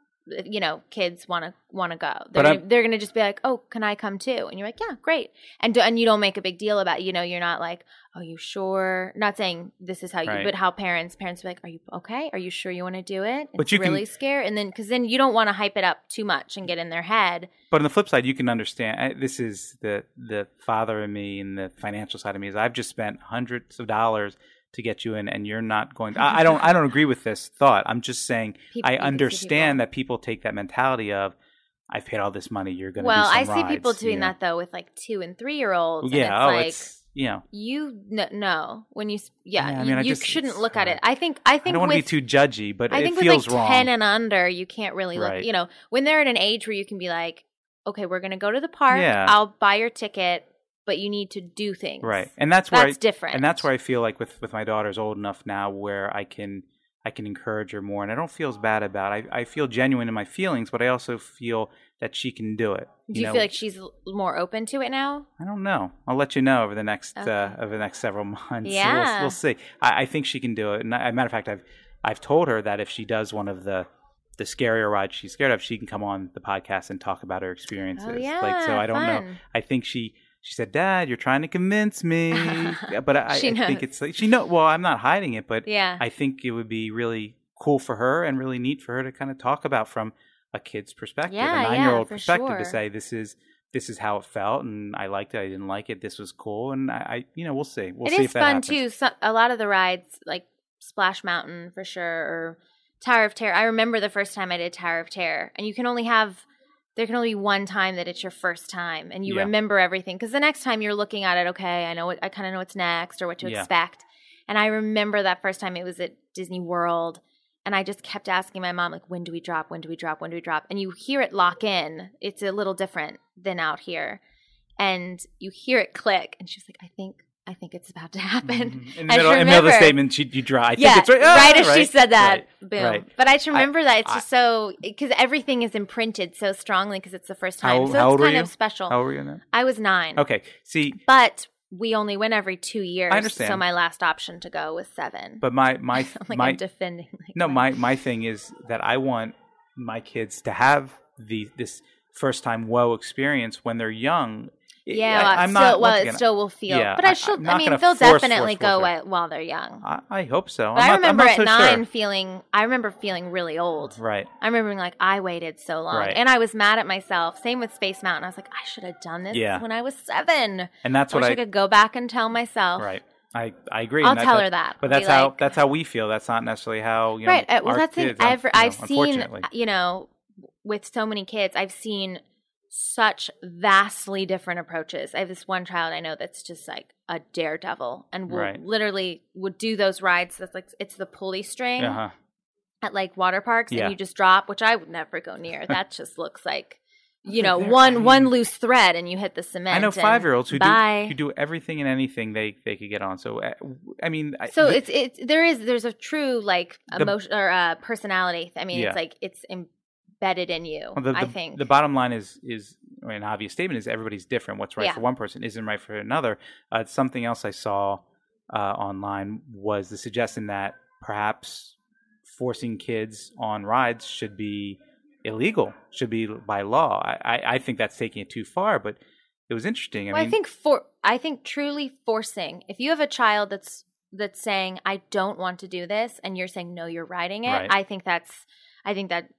you know, kids want to want to go. They're But gonna, I'm- they're gonna just be like, oh, can I come too? And you're like, yeah, great. And do, and you don't make a big deal about, you know, you're not like, oh, you sure? Not saying this is how you, Right. but how parents parents be like, are you okay? Are you sure you want to do it? It's But you can- really scary, and then because then you don't want to hype it up too much and get in their head. But on the flip side, you can understand. I, this is the the father in me and the financial side of me is I've just spent hundreds of dollars to get you in, and you're not going. To, I, I don't. I don't agree with this thought. I'm just saying People- I you can see understand people. that people take that mentality of, I've paid all this money. You're going to Well, do I some see rides, people you doing know? that though with like two and three year olds. Yeah. and it's oh, like it's you know. you n- no when you s- yeah, Yeah, I you, mean, I you just- shouldn't it's look at it. hard. I think I I think don't want to be with too judgy, but I it think feels with like wrong. ten and under, you can't really look. Right. You know, when they're at an age where you can be like, okay, we're gonna go to the park. Yeah. I'll buy your ticket, but you need to do things. Right, and that's where That's I, different. And that's where I feel like with with my daughter's old enough now, where I can I can encourage her more, and I don't feel as bad about it. I I feel genuine in my feelings, but I also feel that she can do it. Do you know? feel like she's l- more open to it now? I don't know. I'll let you know over the next Okay. uh, over the next several months. Yeah. we'll, we'll see. I, I think she can do it. And I, matter of fact, I've I've told her that if she does one of the the scarier rides she's scared of, she can come on the podcast and talk about her experiences. Oh, yeah, like so, I don't know. fun. I think she she said, "Dad, you're trying to convince me," Yeah, but I, She I think knows. it's like she know. Well, I'm not hiding it, but Yeah. I think it would be really cool for her and really neat for her to kind of talk about from a kid's perspective, Yeah, a yeah, nine year old for perspective, sure. to say this is. This is how it felt, and I liked it. I didn't like it. This was cool, and I, I you know, we'll see. We'll It see is if that fun happens. too. So, a lot of the rides, like Splash Mountain for sure, or Tower of Terror. I remember the first time I did Tower of Terror, and you can only have there can only be one time that it's your first time, and you Yeah. remember everything because the next time you're looking at it. Okay, I know what I kind of know what's next or what to Yeah. expect. And I remember that first time it was at Disney World. And I just kept asking my mom, like, when do we drop? When do we drop? When do we drop? And you hear it lock in. It's a little different than out here. And you hear it click. And she's like, I think I think it's about to happen. Mhm. In I the middle, in the middle of the remember- statement, she, you draw. I think yeah, it's right. Ah, right as she right, said that, right, boom. right. But I just remember that it's I- just so – because everything is imprinted so strongly because it's the first How time. old- so how it's old were kind you? of special. How old were you then? I was nine. Okay. See, But we only went every two years. I understand. So my last option to go was seven. but my my like my I'm defending. Like no my my thing is that I want my kids to have the this first time whoa experience when they're young. Yeah, I, well, I'm still, not. well, once it again, still will feel. yeah, but I I- should. I'm I not mean, gonna they'll force, definitely force, force go her. at, while they're young. I, I hope so. But I'm I not- remember I'm not at so nine sure. feeling. I remember feeling really old. Right. I remember being like, I waited so long, Right. and I was mad at myself. Same with Space Mountain. I was like, I should have done this Yeah. when I was seven. And that's I what wish I, I. could go back and tell myself. Right. I, I agree. I'll and tell her that. But Be that's how like- that's how we feel. That's not necessarily how you know. Right. uh, Well, our that's it. kids, I've you know, I've seen unfortunately. you know with so many kids, I've seen such vastly different approaches. I have this one child I know that's just like a daredevil and will Right. literally would do those rides. That's like it's the pulley string Uh-huh. at like water parks, Yeah. and you just drop, which I would never go near. That just looks like you They're know there. one I one mean- loose thread and you hit the cement. I know and five year olds who bye. do who do everything and anything they, they could get on. So uh, I mean, I, So the- it's it's there is there's a true like The- emotion or uh, personality. I mean, Yeah. it's like it's embedded in you. well, the, I the- think the bottom line is is I mean, an obvious statement is everybody's different. What's right Yeah. for one person isn't right for another. Uh, something else I saw uh, online was the suggestion that perhaps forcing kids on rides should be illegal, should be by law. I, I, I think that's taking it too far, but it was interesting. I well, mean, I think for I think truly forcing. If you have a child that's that's saying I don't want to do this, and you're saying no, you're riding it. Right. I think that's I think that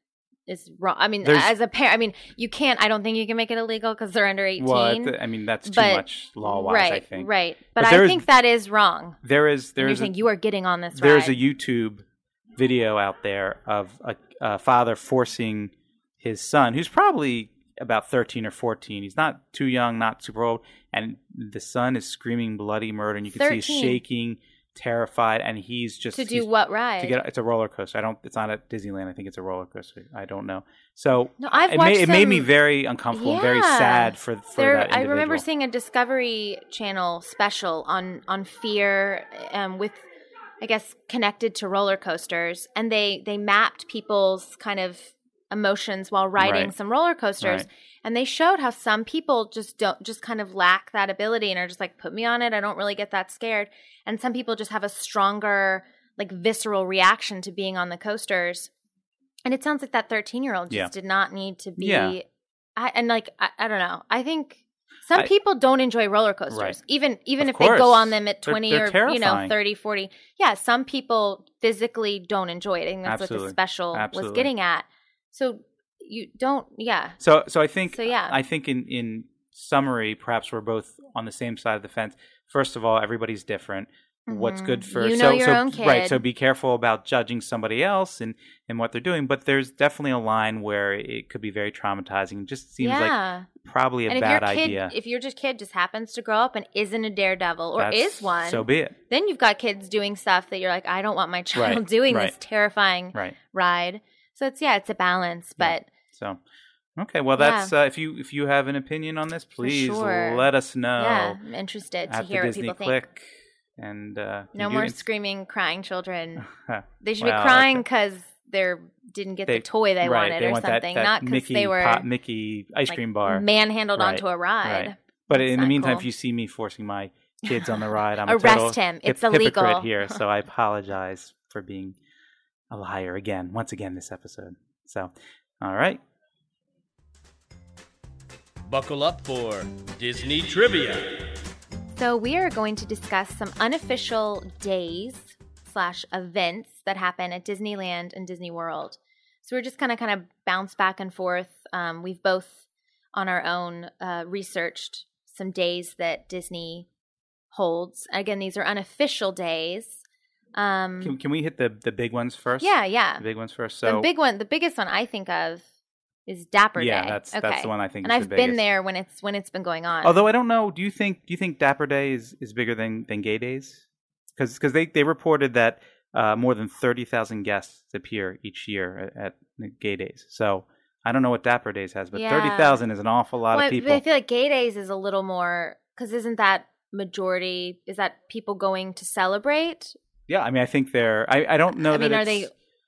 is wrong. I mean, There's- as a parent, I mean, you can't. I don't think you can make it illegal because they're under eighteen. Well, I mean, that's too but- much law-wise, right, I think. right. But, But I there is- think that is wrong. There is And you're there's a, saying you are getting on this there's ride. a YouTube video out there of a, a father forcing his son, who's probably about thirteen or fourteen. He's not too young, not super old, and the son is screaming bloody murder, and you can see he's thirteen. shaking, terrified, and he's just to do he's- what ride? to get it's a roller coaster. I don't. It's not at Disneyland. I think it's a roller coaster. I don't know. So No, I've it, watched made, it made me some- very uncomfortable and very Yeah. sad for for There, that I individual. remember seeing a Discovery Channel special on on fear, um, with, I guess, connected to roller coasters, and they they mapped people's kind of emotions while riding Right. some roller coasters, Right. and they showed how some people just don't just kind of lack that ability and are just like, put me on it, I don't really get that scared, and some people just have a stronger, like, visceral reaction to being on the coasters. And it sounds like that thirteen-year-old just Yeah. did not need to be. Yeah. I, and like I, I don't know. I think some I- people don't enjoy roller coasters, Right. even even Of if they go course. on them at They're- twenty they're or you know terrifying. thirty, forty. Yeah, some people physically don't enjoy it. I think that's Absolutely. what the special was Absolutely. getting at. So you don't. Yeah. So, so I think, So, yeah. I think in, in summary, perhaps we're both on the same side of the fence. First of all, everybody's different. What's Mhm. good for You so know your so own kid. right. So be careful about judging somebody else and, and what they're doing. But there's definitely a line where it could be very traumatizing. It just seems like yeah. probably a And if bad your kid, idea. if your just kid just happens to grow up and isn't a daredevil or That's- is one, so be it. then you've got kids doing stuff that you're like, I don't want my child Right, doing right. this terrifying Right. ride. So it's yeah, it's a balance, Yeah. but. So, okay. Well, Yeah. that's uh, if you if you have an opinion on this, please sure. let us know. Yeah, I'm interested to at hear the what Disney people think. Click. And uh, No you do more ins- screaming, crying children. Huh. They should Well, be crying okay. because they didn't get They- the toy they right, wanted they or want that- something, that not because Mickey they were pop, Mickey ice like, cream bar. manhandled Right, onto a ride. right. But That's in the not meantime, cool. if you see me forcing my kids on the ride, I'm Arrest a total him. hip- It's illegal. hypocrite here. So I apologize for being a liar again, once again this episode. So, all right. Buckle up for Disney Trivia. So we are going to discuss some unofficial days slash events that happen at Disneyland and Disney World. So we're just kind of kind of bounce back and forth. Um, we've both on our own uh, researched some days that Disney holds. Again, these are unofficial days. Um, Can, can we hit the, the big ones first? yeah, yeah. The big ones first. So, the big one, the biggest one I think of is Dapper yeah, Day. that's okay. that's the one I think And is I've the been biggest. there when it's when it's been going on. Although I don't know, do you think do you think Dapper Day is, is bigger than, than Gay Days? Because they, they reported that uh, more than thirty thousand guests appear each year at, at Gay Days. So I don't know what Dapper Days has, but Yeah. thirty thousand is an awful lot well, of I- people. I feel like Gay Days is a little more because isn't that majority? Is that people going to celebrate? Yeah, I mean, I think they're. I, I don't know I that. mean, are it's- they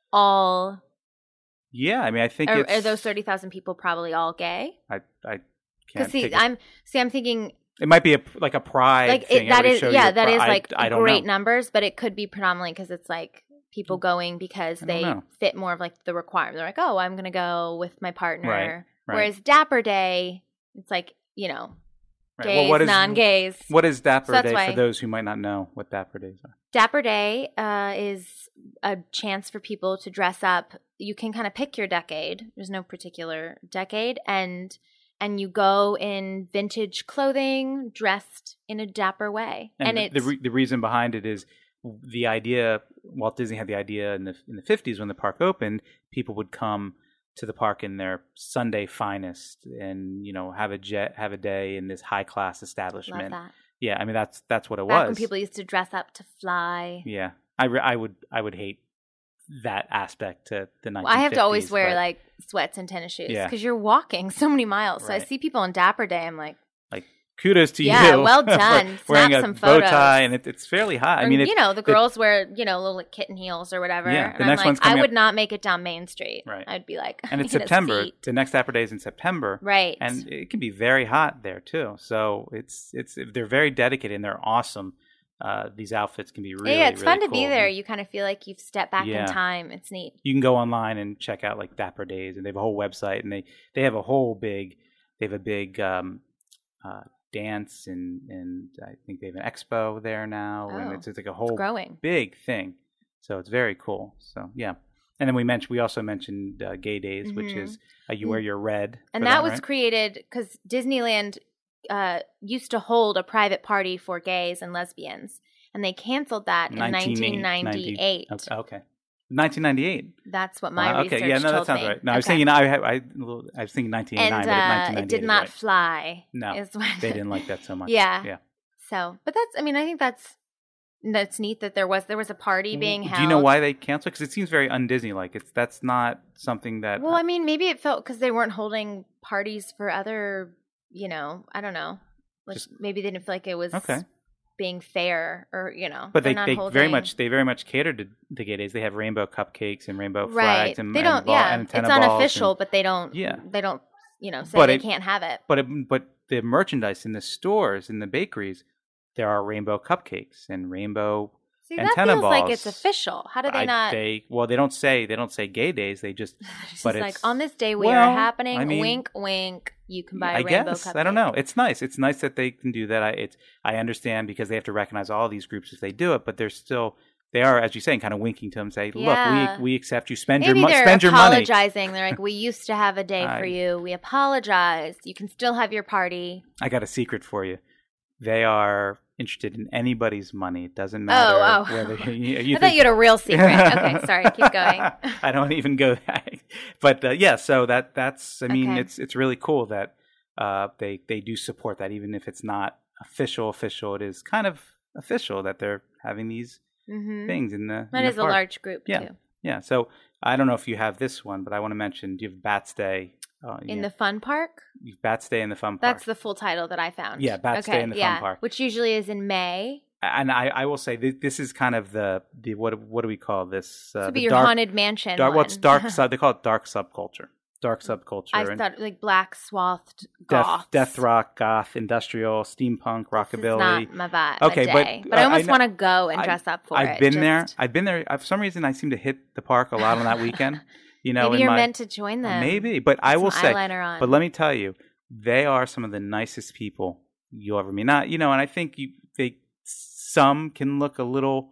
all? Yeah, I mean, I think Are, it's. are those thirty thousand people probably all gay? I I can't. Because see, take it. I'm see, I'm thinking It might be a like a pride like thing. it, that Everybody is show yeah, your that pri- is I- like I, don't great know. numbers, but it could be predominantly because it's like people going because I don't they know. fit more of like the requirement. They're like, oh, I'm going to go with my partner. Right, right. Whereas Dapper Day, it's like you know, Right. gays, Well, what is non-gays. what is Dapper So that's Day why- for those who might not know what Dapper Days are? Dapper Day uh, is a chance for people to dress up. You can kind of pick your decade. There's no particular decade, and and you go in vintage clothing, dressed in a dapper way. And, And, the, it's the, re- the reason behind it is the idea. Walt Disney had the idea in the in the fifties when the park opened. People would come to the park in their Sunday finest, and you know have a jet, have a day in this high class love establishment. that. Yeah, I mean that's that's what it Back was. when people used to dress up to fly. Yeah, I, re- I would I would hate that aspect to the nineteen fifties. Well, I have to always wear but, like sweats and tennis shoes Yeah. because you're walking so many miles. So I Right. see people on Dapper Day. I'm like, like kudos to Yeah, you. well for done. wearing Snap a some bow tie, photos. and it, it's fairly high. I or, mean, it, you know, the the- girls wear you know little like, kitten heels or whatever. Yeah, and the I'm next like, one's I coming would up- not make it down Main Street. Right. I'd be like, and it's I need a September. seat. The next Dapper Day is in September, Right. and it can be very hot there too. So it's it's they're very dedicated and they're awesome. Uh, these outfits can be really yeah, it's really fun to be cool. there. You kind of feel like you've stepped back Yeah. in time. It's neat. You can go online and check out like Dapper Days, and they have a whole website, and they they have a whole big they have a big um, uh, dance, and and I think they have an expo there now, and Oh, it's, it's like a whole growing. big thing. So it's very cool. So yeah. And then we mentioned we also mentioned uh, Gay Days, mm-hmm. which is uh, you wear your red, and that, that was right? created because Disneyland uh, used to hold a private party for gays and lesbians, and they canceled that in nineteen ninety-eight. Okay. okay. nineteen ninety-eight. That's what my wow, research okay. Yeah, no, that told sounds me. right. No, okay. I was thinking I, I, I was thinking nineteen eighty-nine, and, but uh, nineteen ninety-eight it did not right. fly. No, is what they didn't like that so much. Yeah, yeah. So, but that's. I mean, I think that's that's neat that there was there was a party being held. Do you know why they canceled? Because it seems very un-Disney like. It's that's not something that. Well, I mean, maybe it felt because they weren't holding parties for other. You know, I don't know. Like just, maybe they didn't feel like it was okay. being fair, or you know. But they, they holding... very much they very much catered to the Gay Days. They have rainbow cupcakes and rainbow right. flags and they don't. and ball, yeah, and it's balls unofficial, and, but they don't. Yeah, they don't. You know, say but they it, can't have it. But it, but the merchandise in the stores in the bakeries, there are rainbow cupcakes and rainbow. See, antenna that feels balls. like it's official. How do they I, not? They well, they don't say they don't say Gay Days. They just. It's but just it's like on this day we well, are happening. I mean, wink, wink. You can buy a I rainbow guess cupcake. I don't know. It's nice. It's nice that they can do that. I it's I understand because they have to recognize all these groups if they do it, but they're still they are, as you say, kind of winking to them, say, "Look, yeah. we we accept you. Spend Maybe your mo- they're spend your money." apologizing. They're like, "We used to have a day I, for you. We apologize. You can still have your party." I got a secret for you. They are interested in anybody's money. It doesn't matter oh, oh. whether you, you I thought you had a real secret. Okay, sorry. Keep going. I don't even go that. But uh, yeah, so that that's. I mean, okay. it's it's really cool that uh, they they do support that, even if it's not official. Official, it is kind of official that they're having these mm-hmm. things in the. That in is the a park. large group yeah. too. Yeah. So I don't know if you have this one, but I want to mention. Do you have Bats Day? Uh, in yeah. the fun park? Bats Day in the fun park. That's the full title that I found. Yeah, Bats okay, Day in the yeah. fun park. Which usually is in May. And I, I will say th- this is kind of the, the what what do we call this? Uh, this would be the your dark, haunted mansion. Dark, one. well, it's dark. sub, they call it dark subculture. Dark subculture. I and thought like black swathed goth, death, death rock, goth, industrial, steampunk, rockabilly. This is not my vibe. Okay, day. but but I uh, almost I want to go and I, dress up for I've it. I've been just... there. I've been there. For some reason, I seem to hit the park a lot on that weekend. You know, maybe you're my, meant to join them. Maybe, but Put I will say. Eyeliner on. But let me tell you, they are some of the nicest people you'll ever meet. Not, you know, and I think you they some can look a little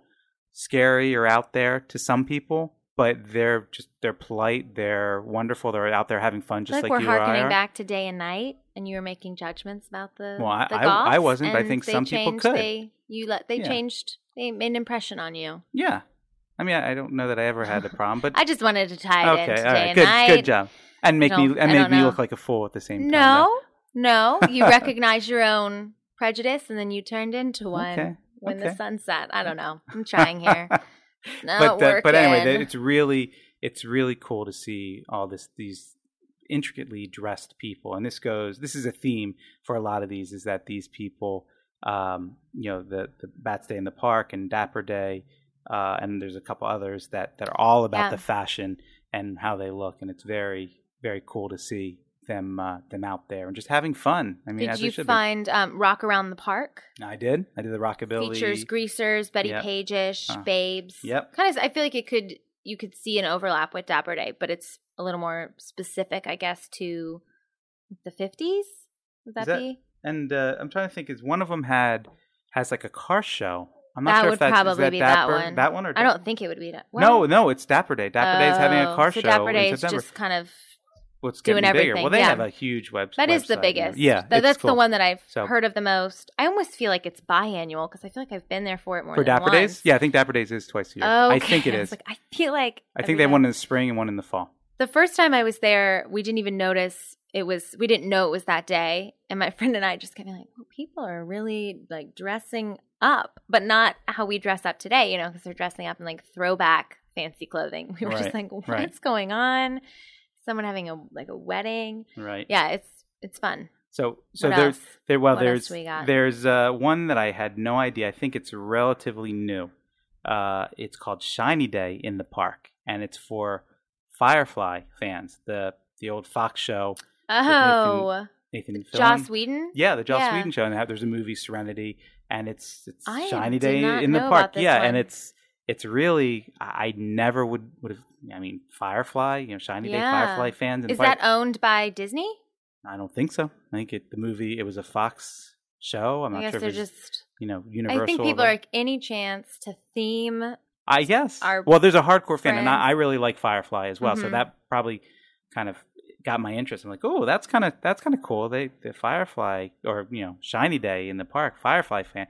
scary or out there to some people, but they're just they're polite, they're wonderful, they're out there having fun, just like, like, we're you or I harkening are. back to day and night, and you were making judgments about the well, I, the I, goths, I wasn't, but I think they some changed, people could. They you let they Yeah. changed. They made an impression on you. Yeah, I mean, I, I don't know that I ever had a problem, but I just wanted to tie it okay, into all day right, and good, night. good job, and make me don't- and I make don't me know. look like a fool at the same time. No, no, you recognize your own prejudice, and then you turned into one Okay, when okay. the sun set. I don't know. I'm trying here. It's not but uh, working. but anyway, it's really it's really cool to see all this these intricately dressed people, and this goes. This is a theme for a lot of these: is that these people, um, you know, the the Bats Day in the Park and Dapper Day, uh, and there's a couple others that that are all about Yeah. the fashion and how they look, and it's very very cool to see them uh, them out there and just having fun. I mean, Did as they you should find um, Rock Around the Park? be. I did. I did the rockabilly. Features Greasers, Betty Yep. Page-ish, Uh, Babes. yep. Kind of. I feel like it could. You could see an overlap with Dapper Day, but it's a little more specific, I guess, to the fifties. Would that, Is that- be? And uh, I'm trying to think. Is one of them had has like a car show? I'm not That sure would if that's is probably that be that Dapper, one. That one or I don't think it would be that. no, no, it's Dapper Day. Dapper Day is having a Oh, car so show Dapper in Day is September. just kind of What's doing getting bigger? everything, Well, they yeah. have a huge web. that is the website. biggest. Yeah, Th- it's that's cool. the one that I've So- heard of the most. I almost feel like it's biannual because I feel like I've been there for it more for than Dapper once. Days. Yeah, I think Dapper Days is twice a year. Oh, I think it okay. I is. was like, I feel like I every think they have day. one in the spring and one in the fall. The first time I was there, we didn't even notice it was. We didn't know it was that day, and my friend and I just kind of like, well, people are really like dressing up, but not how we dress up today, you know, because they're dressing up in like throwback fancy clothing. We were Right, just like, what's right. going on? Someone having a like a wedding. Right. Yeah, it's it's fun. So, so What there's else? there. Well, What else there's we got? there's uh, one that I had no idea. I think it's relatively new. Uh, it's called Shiny Day in the Park, and it's for Firefly fans. The the old Fox show. Oh, Nathan Joss Fillion. Whedon. Yeah, the Joss Yeah. Whedon show, and have, there's a movie Serenity, and it's it's I Shiny did Day not in the know park. about this Yeah, one. and it's it's really I I never would would have. I mean, Firefly, you know, Shiny Day Yeah. Firefly fans. And Is Fire- that owned by Disney? I don't think so. I think it, the movie it was a Fox show. I'm I not guess sure they're if it's just. you know Universal. I think people but are like any chance to theme I guess. our Well, there's a hardcore fan, and I, friends. I really like Firefly as well. So Mhm. that probably kind of got my interest. I'm like, oh, that's kind of that's kind of cool. They the Firefly or you know Shiny Day in the park, Firefly fan.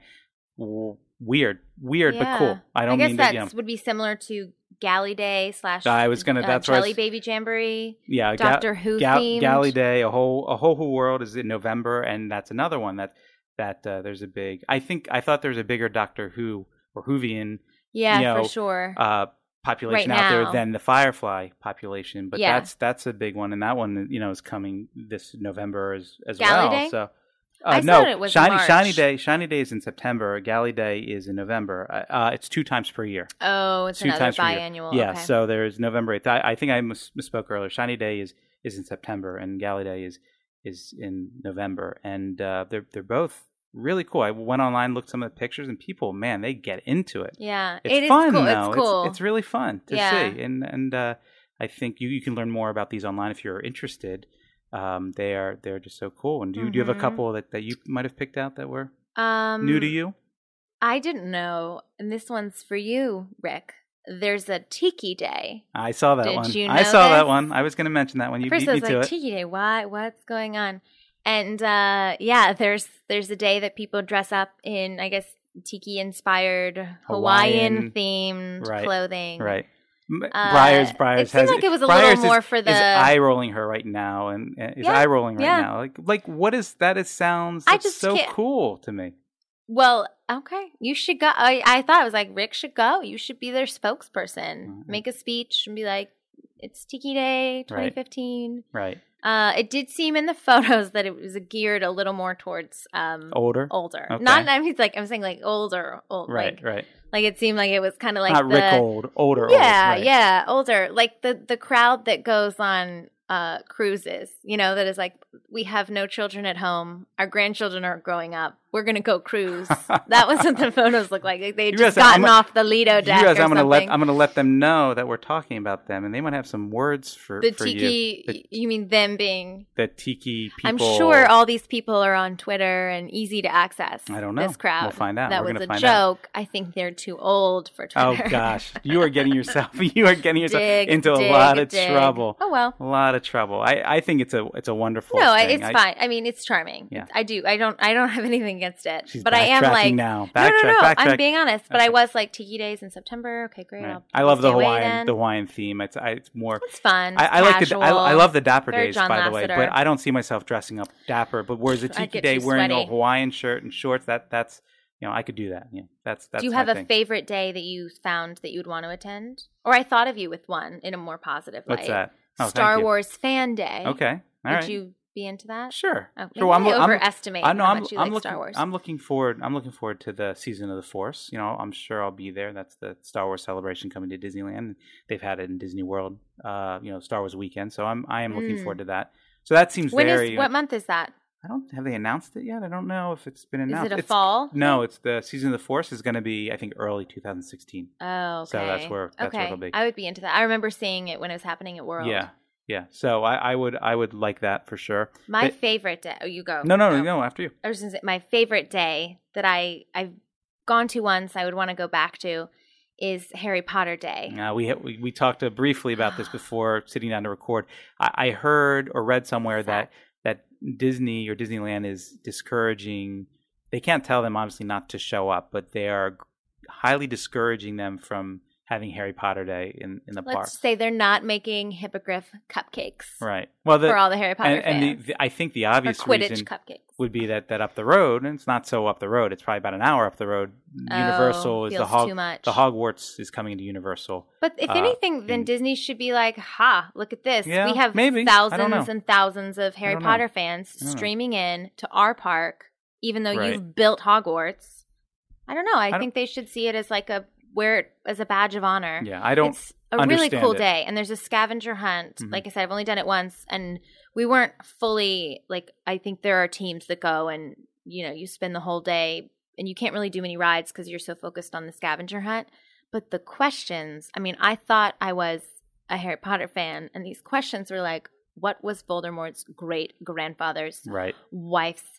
W- Weird, weird, but cool. I don't I guess mean that to, you know, would be similar to Galley Day slash I was gonna- uh, that's where I Jelly was- Baby Jamboree. yeah, Ga- Doctor Who Ga- themed. Galley Day, a whole a whole whole world is in November, and that's another one that that uh, there's a big. I think I thought there was a bigger Doctor Who or Whovian Yeah, you know, for sure. uh, population Right out there now. than the Firefly population, but Yeah. that's that's a big one, and that one you know is coming this November as as Galley well. Day? So. I Uh, no, thought it was shiny March. shiny day. Shiny day is in September. Galley Day is in November. Uh, uh, it's two times per year. Oh, it's two another times per year. biannual. Yeah, Okay. so there's November eighth. I, I think I mis- misspoke earlier. Shiny Day is, is in September, and Galley Day is is in November, and uh, they're they're both really cool. I went online, looked at some of the pictures, and people, man, they get into it. Yeah, It's it is fun cool. though. It's cool. It's, really fun to Yeah. see, and and uh, I think you, you can learn more about these online if you're interested. Um, they are they're just so cool. And do, you do you have a Mhm. couple that, that you might have picked out that were um, new to you? I didn't know, and this one's for you, Rick. There's a Tiki Day. I saw that Did one. you I know saw that this? one. I was going to mention that one. You At first, beat I me was to like, it. Tiki Day. Why? What's going on? And uh, yeah, there's there's a day that people dress up in, I guess, tiki inspired Hawaiian. Hawaiian themed Right, clothing. Right. M- Uh, Briars, Briars it seemed has like it was a Briars little is- more for is the- eye rolling her right now, and and is Yeah, eye rolling right yeah. now. Like, like what is that? It sounds I that's just so can't- cool to me. Well, okay, you should go. I, I thought it was like Rick should go. You should be their spokesperson. Mhm. Make a speech and be like, "It's Tiki Day, twenty fifteen." Right. Uh, it did seem in the photos that it was geared a little more towards um Older. older. Okay. Not I mean, like I'm saying like older, old. Right. Like, right. like it seemed like it was kind of like Not the Rick old. Older. yeah, old. Right. yeah, older. Like the the crowd that goes on uh cruises. You know, that is like we have no children at home. Our grandchildren are growing up. We're gonna go cruise. That was what the photos looked like. Like they had You just realize gotten I'm a- off the Lido You deck realize or I'm gonna something. let I'm gonna let them know that we're talking about them, and they might have some words for the for tiki. you. The, You mean them being? the tiki people. I'm sure all these people are on Twitter and easy to access. I don't know. This crowd. We'll find out. That We're was gonna a find out. joke. I think they're too old for Oh Twitter. gosh, you are getting yourself you are getting yourself Dig, into a dig, lot of dig. trouble. Oh well. A lot of trouble. I, I think it's a it's a wonderful. No, I- thing. it's I- fine. I mean, it's charming. Yeah. It's- I do. I don't. I don't have anything against it. She's but I am backtracking like now. no, no, Backtrack, no. backtrack. I'm being honest. But I Okay. was like Tiki Days in September. Okay, great. Right. I'll, I love I'll the stay away Hawaiian then. the Hawaiian theme. It's I, it's more. It's fun. I, I like the I, casual. I love the Dapper Very Days, John by the way, Lasseter. but I don't see myself dressing up dapper. But whereas a I'd Tiki get Day too wearing a sweaty. Hawaiian shirt and shorts, that that's you know I could do that. Yeah, that's that's. Do you my have a thing. favorite day that you found that you would want to attend? Or I thought of you with one in a more positive light. What's that? Oh, thank Star you. Wars Fan Day. Okay, all Would right. you be into that? Sure. Oh, maybe sure. Well, I'm, I I'm, overestimate I know how I'm, much you I'm like looking, Star Wars. I'm looking forward. I'm looking forward to the season of the Force. You know, I'm sure I'll be there. That's the Star Wars celebration coming to Disneyland. They've had it in Disney World. Uh, you know, Star Wars weekend. So I'm I am looking Mm. forward to that. So that seems When very. is what month is that? I don't have they announced it yet. I don't know if it's been Is announced. it a It's- fall? No, it's the season of the Force is going to be I think early two thousand sixteen. Oh, okay. So that's where- that's okay. where it'll be. I would be into that. I remember seeing it when it was happening at World. Yeah, yeah. So I, I would I would like that for sure. My But- favorite day. Oh, you go. no, no, no, Oh. no. After you. I was gonna say, my favorite day that I I've gone to once. I would want to go back to is Harry Potter Day. Uh, we, we we talked uh, briefly about this before sitting down to record. I, I heard or read somewhere What's that that Disney or Disneyland is discouraging. They can't tell them obviously not to show up, but they are highly discouraging them from having Harry Potter Day in, in the Let's park. say they're not making hippogriff cupcakes Right. Well, the, for all the Harry Potter and, and fans. the, the, I think the or obvious Quidditch reason cupcakes. would be that, that up the road, and it's not so up the road. It's probably about an hour up the road. Oh, Universal is the feels Hog, too much. the Hogwarts is coming into Universal. But if uh, anything, then in- Disney should be like, ha, look at this. Yeah, we have maybe. I don't know. thousands and thousands of Harry don't know. Potter fans I don't know. streaming in to our park, even though Right. you've built Hogwarts. I don't know. I, don't- think they should see it as like a, wear it as a badge of honor. Yeah, I don't It's a really understand cool it. day. And there's a scavenger hunt. Mhm. Like I said, I've only done it once. And we weren't fully, like, I think there are teams that go and, you know, you spend the whole day and you can't really do many rides because you're so focused on the scavenger hunt. But the questions, I mean, I thought I was a Harry Potter fan. And these questions were like, what was Voldemort's great grandfather's Right. wife's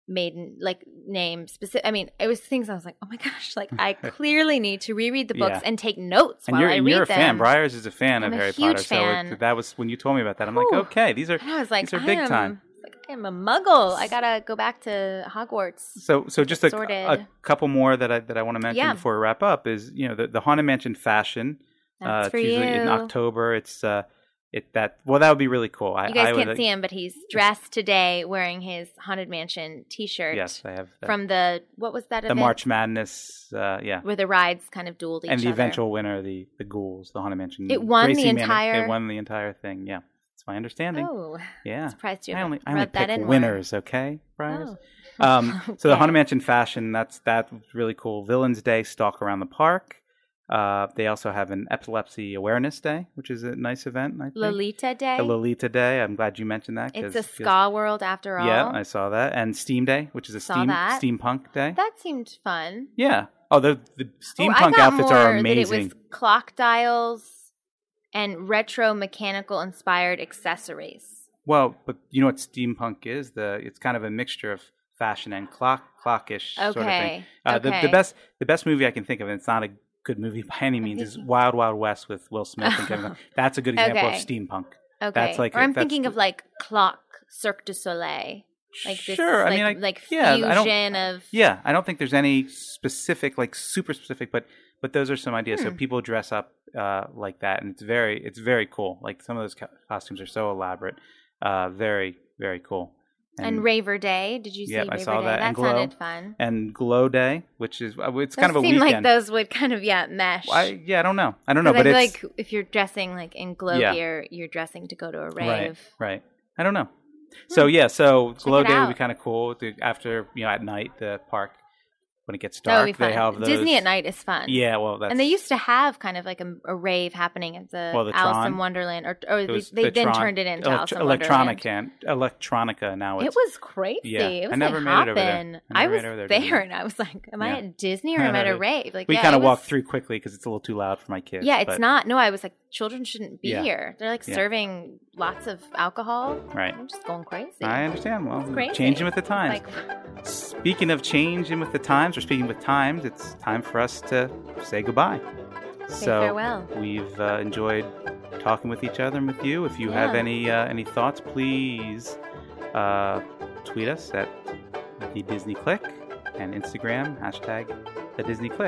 maiden like name specific. I mean, it was things I was like, oh my gosh, like I clearly need to reread the books Yeah. and take notes And while you're, I and read you're a them. fan. Briars is a fan I'm of a Harry huge Potter. fan. So it, that was when you told me about that. I'm Whew. like, okay, these are And I was like, these are I big am, time. Like, I am a muggle. I gotta go back to Hogwarts. So, so just a, Sorted. a couple more that I that I want to mention Yeah. before we wrap up is, you know, the, the Haunted Mansion fashion. That's uh, for it's usually in you. October. It's uh, it that well, that would be really cool. I, You guys I can't would, see him, but he's dressed today wearing his Haunted Mansion T-shirt. Yes, I have that. From the what was that the event? March Madness. Uh, yeah, where the rides kind of dueled each and the other. eventual winner, the the Ghouls, the Haunted Mansion. It won the Gracie Manning, entire- It won the entire thing. Yeah, that's my understanding. Oh, yeah, surprised you I haven't only I only rubbed that pick in more. winners. Okay, Briars. Oh. Um, so the Okay. Haunted Mansion fashion, that's that was really cool. Villains Day, Stalk Around the Park. Uh, they also have an Epilepsy Awareness Day, which is a nice event. I think. Lolita Day. The Lolita Day. I'm glad you mentioned that. It's 'cause- a 'cause- ska world after all. Yeah, I saw that. And Steam Day, which is a Saw steam that. steampunk day. That seemed fun. Yeah. Oh, the the Oh, I steampunk got outfits more are that amazing. it was clock dials and retro mechanical inspired accessories. Well, but you know what steampunk is? The it's kind of a mixture of fashion and clock clockish sort of thing. Okay. Uh, the, okay. the best the best movie I can think of, and it's not a good movie by any means, is Wild Wild West with Will Smith and Kevin. Hart. That's a good example Okay. of steampunk. Okay. That's like or a- I'm that's thinking the- of like clock Cirque du Soleil. Like this, sure, like, I mean, like, like yeah, I don't- fusion of Yeah, I don't think there's any specific, like super specific, but but those are some ideas. So Hmm. people dress up uh, like that, and it's very it's very cool. Like some of those co- costumes are so elaborate, uh, very very cool. and Raver Day. Did you see Yep, I Raver saw Day? that. And Glow. sounded fun. and Glow Day, which is uh, it's Those kind of a seem like weekend. those would kind of yeah mesh. I, yeah, I don't know. I don't know, 'Cause I but feel it's like if you're dressing like in glow Yeah. gear, you're dressing to go to a rave. right, right. I don't know. So yeah, so Glow it Day would be out. kind of cool. The, after you know at night, the park when it gets That would dark, be fun. they have those. Disney at night is fun. Yeah, well, that's and they used to have kind of like a, a rave happening at the, Well, the Alice Tron. in Wonderland, or, or It they, was they the then Tron- turned it into Elect- Alice in Wonderland. Electronica, Electronica now. It It's, was crazy. Yeah, It was I never like made it over there. hopping. I I, never was made it over there, there, didn't I? and I was like, "Am I Yeah. at Disney or am I at a rave?" Like, we yeah, kind it of was- walked through quickly because it's a little too loud for my kids. Yeah, it's but- not. No, I was like, children shouldn't be Yeah. here. They're like Yeah. serving lots of alcohol. Right. I'm just going crazy. I understand. Well, It's crazy. changing with the times. Like, Speaking of changing with the times, or speaking with times, it's time for us to say goodbye. say so farewell. we've uh, enjoyed talking with each other and with you. If you have Yeah. any uh, any thoughts, please uh, tweet us at the Disney Click and Instagram hashtag the Disney Click.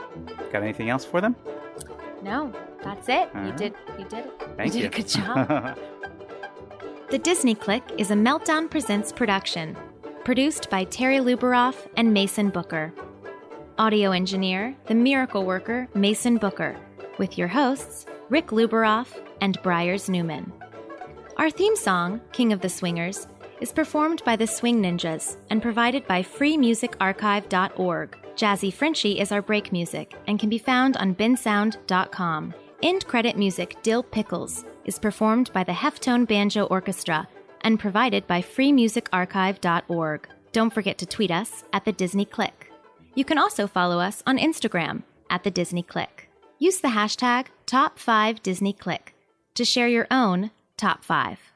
Got anything else for them? No, that's it. All You right. did. You did it. Thank you you. did a good job. The Disney Click is a Meltdown Presents production, produced by Terry Luberoff and Mason Booker. Audio engineer, the miracle worker, Mason Booker, with your hosts, Rick Luberoff and Briars Newman. Our theme song, King of the Swingers, is performed by the Swing Ninjas and provided by free music archive dot org. Jazzy Frenchie is our break music and can be found on bin sound dot com. End credit music Dill Pickles is performed by the Heftone Banjo Orchestra and provided by free music archive dot org. Don't forget to tweet us at the Disney Click. You can also follow us on Instagram at the Disney Click. Use the hashtag top five Disney Click to share your own top five.